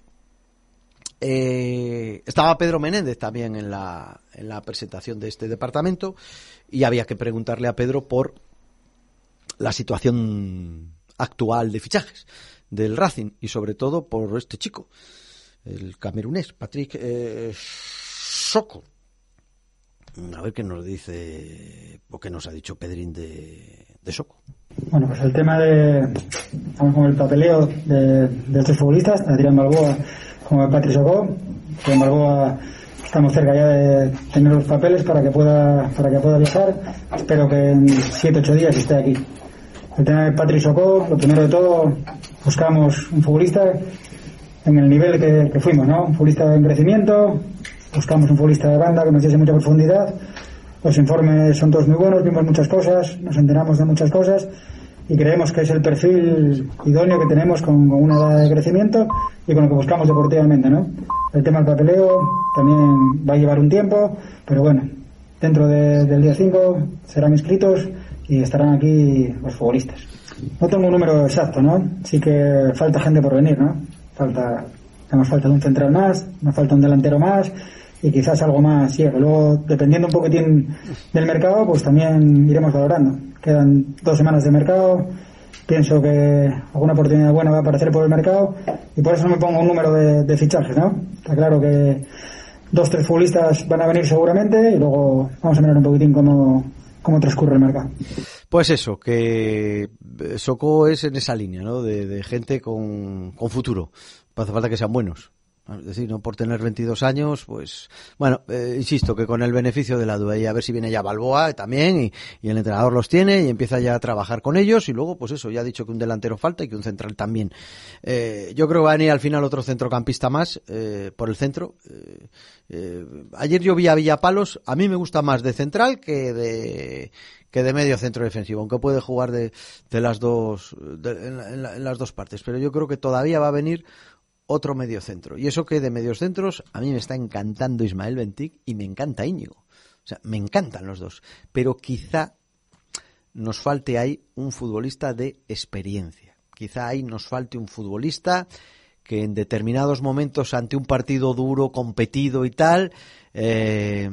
eh, estaba Pedro Menéndez también en la, en la presentación de este departamento y había que preguntarle a Pedro por la situación actual de fichajes del Racing y sobre todo por este chico, el camerunés, Patrick eh, Soko. A ver qué nos dice o qué nos ha dicho Pedrín de, de Soko. Bueno, pues el tema de, estamos con el papeleo de, de estos futbolistas, Adrián Balboa como Patrick Soko. Adrián Balboa, estamos cerca ya de tener los papeles para que pueda para que pueda viajar. Espero que en siete ocho días esté aquí. El tema de Patrick Soko, lo primero de todo, buscamos un futbolista en el nivel que, que fuimos, ¿no? Un futbolista en crecimiento, buscamos un futbolista de banda que nos diese mucha profundidad. Los informes son todos muy buenos, vimos muchas cosas, nos enteramos de muchas cosas y creemos que es el perfil idóneo que tenemos con, con una edad de crecimiento y con lo que buscamos deportivamente, ¿no? El tema del papeleo también va a llevar un tiempo, pero bueno, dentro de, del día cinco serán inscritos y estarán aquí los futbolistas. No tengo un número exacto, ¿no? Sí que falta gente por venir, ¿no? Falta, nos falta un central más, nos falta un delantero más y quizás algo más ciego. Luego, dependiendo un poquitín del mercado, pues también iremos valorando. Quedan dos semanas de mercado, pienso que alguna oportunidad buena va a aparecer por el mercado y por eso no me pongo un número de, de fichajes, ¿no? Está claro que dos, tres futbolistas van a venir seguramente y luego vamos a mirar un poquitín cómo cómo transcurre el mercado. Pues eso, que Soko es en esa línea, ¿no? De, de gente con, con futuro. Hace falta que sean buenos. Es decir, no por tener veintidós años, pues... Bueno, eh, insisto, que con el beneficio de la duda y a ver si viene ya Balboa también y, y el entrenador los tiene y empieza ya a trabajar con ellos y luego, pues eso, ya ha dicho que un delantero falta y que un central también. Eh, yo creo que va a venir al final otro centrocampista más eh, por el centro. Eh, eh, ayer yo vi a Villapalos, a mí me gusta más de central que de... que de medio centro defensivo, aunque puede jugar de, de las dos de, en, la, en, la, en las dos partes, pero yo creo que todavía va a venir otro medio centro, y eso que de medios centros a mí me está encantando Ismael Bentic y me encanta Íñigo, o sea, me encantan los dos, pero quizá nos falte ahí un futbolista de experiencia, quizá ahí nos falte un futbolista que en determinados momentos ante un partido duro, competido y tal, eh,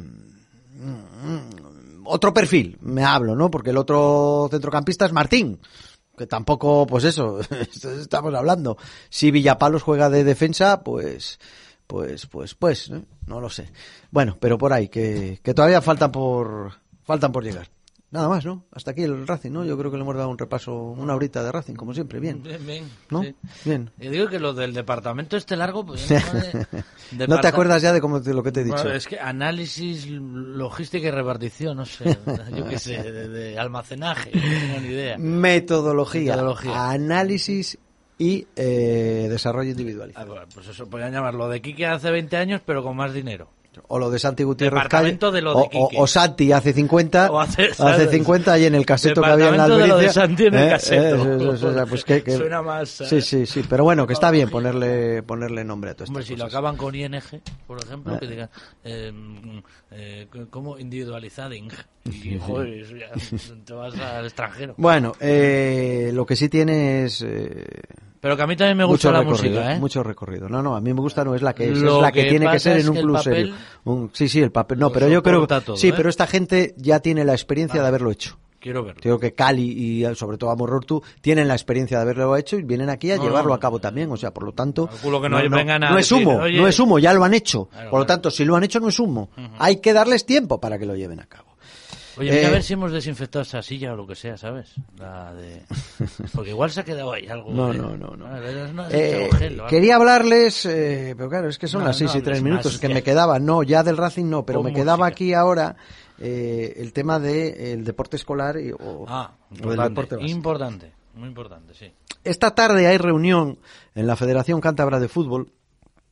otro perfil, me hablo, ¿no? Porque el otro centrocampista es Martín, que tampoco, pues eso, estamos hablando. Si Villapalos juega de defensa, pues, pues, pues, pues, ¿eh? No lo sé. Bueno, pero por ahí, que, que todavía faltan por, faltan por llegar. Nada más, ¿no? Hasta aquí el Racing, ¿no? Yo creo que le hemos dado un repaso, una horita de Racing, como siempre, bien. Bien, bien. ¿No? Sí. Bien. Yo digo que lo del departamento este largo, pues... De, ¿No te acuerdas ya de, cómo, de lo que te he dicho? Bueno, es que análisis, logística y repartición, no sé, yo qué sé, de, de almacenaje, no tengo ni idea. Metodología, Metodología. Análisis y eh, desarrollo individualizado. Ah, bueno, pues eso podrían llamarlo de Quique hace veinte años, pero con más dinero. O lo de Santi Gutiérrez Calle, de lo de o, o, o Santi hace cincuenta, o hace, hace cincuenta y en el caseto que había en la Albericia. De lo de Santi en el eh, caseto. Eh, eso, eso, eso, pues que, que, Suena más... Sí, sí, sí, pero bueno, que está bien ponerle ponerle nombre a todo esto. Hombre, si cosas. lo acaban con I N G, por ejemplo, eh. que digan, eh, eh, ¿cómo individualizading? Y, joder, eso ya te vas al extranjero. Bueno, eh, lo que sí tiene es... Eh, Pero que a mí también me gusta la música, ¿eh? Mucho recorrido. No, no, a mí me gusta, no es la que es, Lo es la que, que tiene que ser en un es club papel, serio. Un, sí, sí, el papel. No, pero yo creo todo, sí, ¿eh? pero esta gente ya tiene la experiencia vale. de haberlo hecho. Quiero verlo. Creo que Cali y sobre todo Amorortu tienen la experiencia de haberlo hecho y vienen aquí a no, llevarlo a cabo también. O sea, por lo tanto, que no, no, no, no es humo, oye, no es humo, ya lo han hecho. Claro, por lo claro. tanto, si lo han hecho no es humo. Uh-huh. Hay que darles tiempo para que lo lleven a cabo. Oye, mira eh, a ver si hemos desinfectado esa silla o lo que sea, ¿sabes? La de... Porque igual se ha quedado ahí algo. No, de... no, no. no. no eh, quería hablarles, eh, pero claro, es que son no, las seis no y tres minutos más, que ya. me quedaba. No, ya del Racing no, pero me quedaba música. Aquí ahora eh, el tema del de, el deporte escolar y, o, ah, o del deporte básico. Importante, muy importante, sí. Esta tarde hay reunión en la Federación Cántabra de Fútbol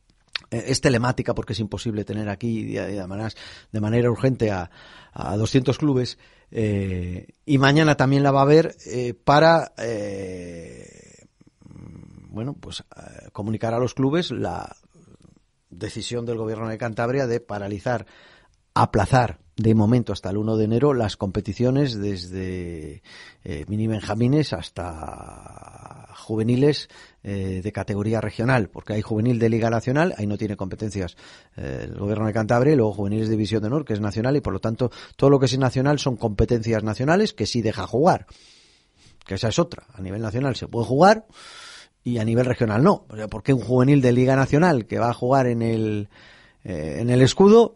es telemática porque es imposible tener aquí de manera, de manera urgente a, a doscientos clubes, eh, y mañana también la va a haber eh, para eh, bueno pues eh, comunicar a los clubes la decisión del Gobierno de Cantabria de paralizar, aplazar de momento hasta el uno de enero las competiciones desde eh, mini benjamines hasta juveniles eh, de categoría regional, porque hay juvenil de Liga Nacional, ahí no tiene competencias eh, el Gobierno de Cantabria, y luego juveniles de División de Honor, que es nacional, y por lo tanto todo lo que es nacional son competencias nacionales que sí deja jugar, que esa es otra. A nivel nacional se puede jugar y a nivel regional no. O sea, ¿por qué un juvenil de Liga Nacional que va a jugar en el Eh, en el escudo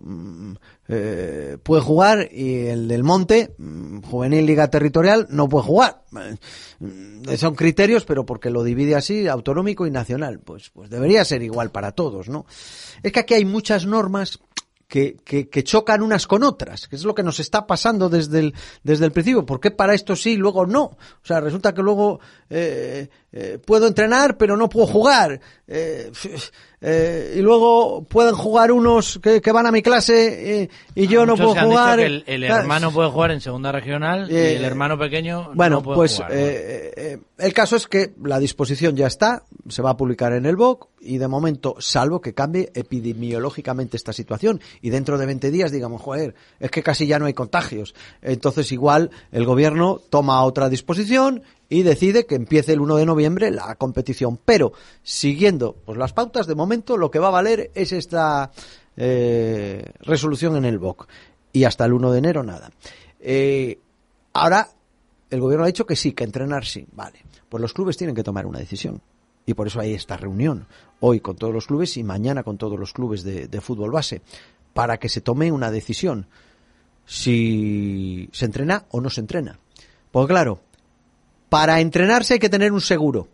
eh, puede jugar y el del monte, juvenil liga territorial, no puede jugar? Eh, son criterios, pero porque lo divide así, autonómico y nacional, pues pues debería ser igual para todos, ¿no? Es que aquí hay muchas normas que, que, que chocan unas con otras, que es lo que nos está pasando desde el, desde el principio. ¿Por qué para esto sí y luego no? O sea, resulta que luego eh, eh, puedo entrenar pero no puedo jugar. Eh, eh, y luego pueden jugar unos que, que van a mi clase eh, y yo no puedo jugar. Han dicho que el, el hermano puede jugar en segunda regional eh, y el hermano pequeño bueno, no puede pues, jugar. Eh, eh, el caso es que la disposición ya está, se va a publicar en el B O C y de momento, salvo que cambie epidemiológicamente esta situación y dentro de veinte días digamos, joder, es que casi ya no hay contagios, entonces igual el gobierno toma otra disposición y decide que empiece el uno de noviembre la competición, pero siguiendo pues las pautas, de momento lo que va a valer es esta eh, resolución en el B O C y hasta el uno de enero nada. Eh, ahora el gobierno ha dicho que sí, que entrenar sí, vale, pues los clubes tienen que tomar una decisión y por eso hay esta reunión hoy con todos los clubes y mañana con todos los clubes de, de fútbol base para que se tome una decisión si se entrena o no se entrena, porque claro, para entrenarse hay que tener un seguro.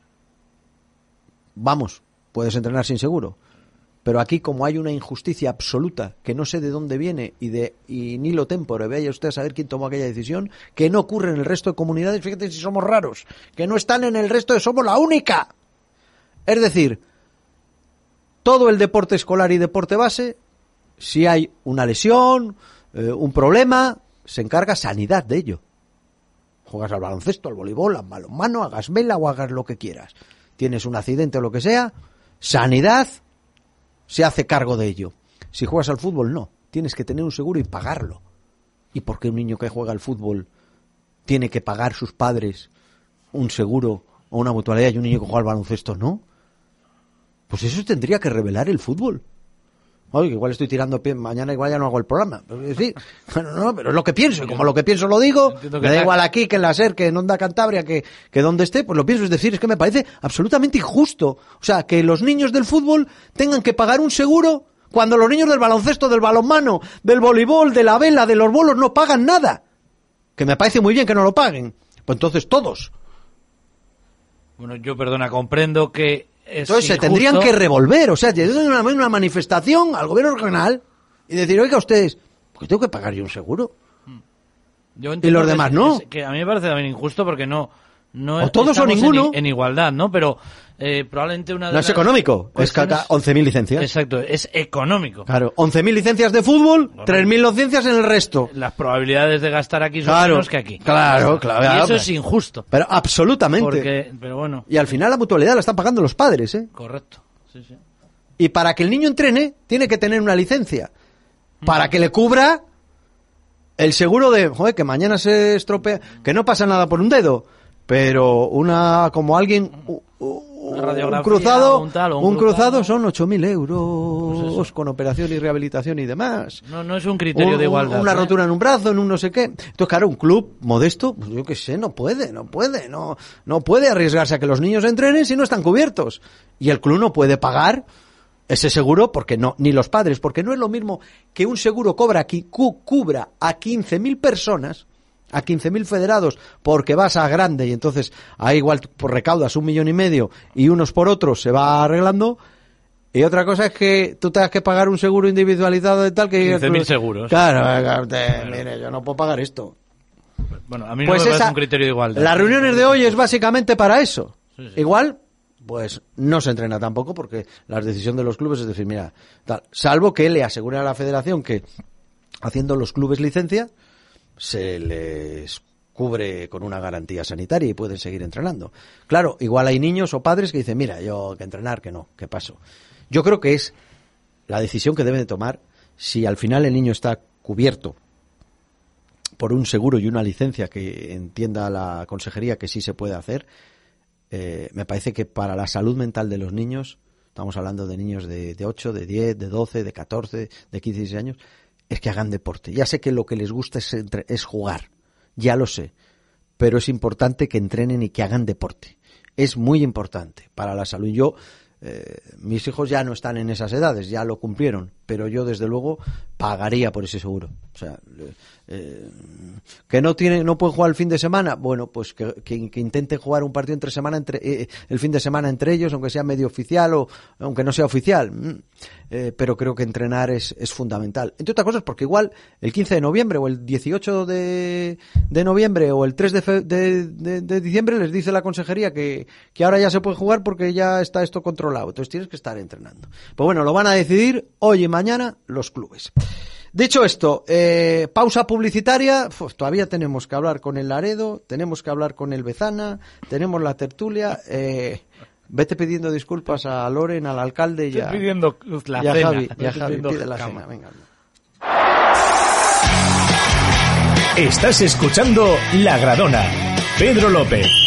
Vamos, puedes entrenar sin seguro. Pero aquí, como hay una injusticia absoluta, que no sé de dónde viene, y de y ni lo tempore, vaya usted a saber quién tomó aquella decisión, que no ocurre en el resto de comunidades, fíjate si somos raros, que no están en el resto de somos la única. Es decir, todo el deporte escolar y deporte base, si hay una lesión, eh, un problema, se encarga sanidad de ello. Juegas al baloncesto, al voleibol, al balonmano, hagas vela o hagas lo que quieras. Tienes un accidente o lo que sea, sanidad se hace cargo de ello. Si juegas al fútbol, no. Tienes que tener un seguro y pagarlo. ¿Y por qué un niño que juega al fútbol tiene que pagar sus padres un seguro o una mutualidad y un niño que juega al baloncesto no? Pues eso tendría que revelar el fútbol. Oye, igual estoy tirando pie, mañana igual ya no hago el programa. Es decir, bueno, no, pero es lo que pienso, y como lo que pienso lo digo, me da igual aquí que en la SER, que en Onda Cantabria, que, que donde esté, pues lo pienso. Es decir, es que me parece absolutamente injusto. O sea, que los niños del fútbol tengan que pagar un seguro cuando los niños del baloncesto, del balonmano, del voleibol, de la vela, de los bolos no pagan nada. Que me parece muy bien que no lo paguen. Pues entonces todos. Bueno, yo, perdona, comprendo que es Entonces injusto. Se tendrían que revolver, o sea, tener una, una manifestación al gobierno regional y decir, oiga ustedes, pues tengo que pagar yo un seguro. Yo Y los demás que, no. es, que a mí me parece también injusto porque no... no o todos o ninguno. En, en igualdad, ¿no? Pero eh, probablemente una de No es las económico, cuestiones... es once mil licencias. Exacto, es económico. Claro, once mil licencias de fútbol, tres mil licencias en el resto. Las probabilidades de gastar aquí son claro, menos que aquí. Claro, claro. Y eso hombre. es injusto. Pero absolutamente. Porque, pero bueno. Y al final la mutualidad la están pagando los padres, ¿eh? Correcto. Sí, sí. Y para que el niño entrene, tiene que tener una licencia. Para que le cubra el seguro de, joder, que mañana se estropea, que no pasa nada por un dedo, pero una, como alguien, un, un cruzado, un, tal, un, un cruzado, cruzado son ocho mil euros, pues con operación y rehabilitación y demás. No, no es un criterio un, de igualdad. Una ¿eh? rotura en un brazo, en un no sé qué. Entonces, claro, un club modesto, pues yo qué sé, no puede, no puede, no, no puede arriesgarse a que los niños entrenen si no están cubiertos. Y el club no puede pagar ese seguro porque no, ni los padres, porque no es lo mismo que un seguro cobra aquí, cu, cubra a quince mil personas, a quince mil federados, porque vas a grande y entonces ahí igual por recaudas un millón y medio y unos por otros se va arreglando. Y otra cosa es que tú tengas que pagar un seguro individualizado de tal que... quince mil seguros. Claro, te, mire, yo no puedo pagar esto. Bueno, a mí no pues me parece esa, un criterio de igualdad. Las reuniones de hoy es básicamente para eso. Sí, sí. Igual pues no se entrena tampoco, porque la decisión de los clubes es decir, mira, tal, salvo que le aseguren a la federación que haciendo los clubes licencia se les cubre con una garantía sanitaria y pueden seguir entrenando. Claro, igual hay niños o padres que dicen, mira, yo que entrenar, que no, que paso. Yo creo que es la decisión que deben de tomar si al final el niño está cubierto por un seguro y una licencia que entienda la consejería que sí se puede hacer. Eh, me parece que para la salud mental de los niños, estamos hablando de niños de, de ocho, de diez, de doce, de catorce, de quince, dieciséis años, es que hagan deporte. Ya sé que lo que les gusta es, entre, es jugar, ya lo sé, pero es importante que entrenen y que hagan deporte. Es muy importante para la salud. Yo, eh, mis hijos ya no están en esas edades, ya lo cumplieron, pero yo desde luego pagaría por ese seguro. O sea, eh, que no tienen, no pueden jugar el fin de semana, bueno, pues que, que, que intenten jugar un partido entre semana entre eh, el fin de semana entre ellos, aunque sea medio oficial o aunque no sea oficial. Eh, pero creo que entrenar es, es fundamental. Entre otras cosas, porque igual el quince de noviembre o el dieciocho de, de noviembre o el tres de, fe, de, de, de diciembre les dice la consejería que, que ahora ya se puede jugar porque ya está esto controlado. Entonces tienes que estar entrenando. Pues bueno, lo van a decidir hoy y mañana los clubes. Dicho esto, eh, pausa publicitaria. Uf, todavía tenemos que hablar con el Laredo, tenemos que hablar con el Bezana, tenemos la tertulia. Eh, vete pidiendo disculpas a Loren, al alcalde y a, Estoy pidiendo la y a cena. Javi. Y a Javi, Estoy pide la cama. cena, venga. Estás escuchando La Gradona. Pedro López.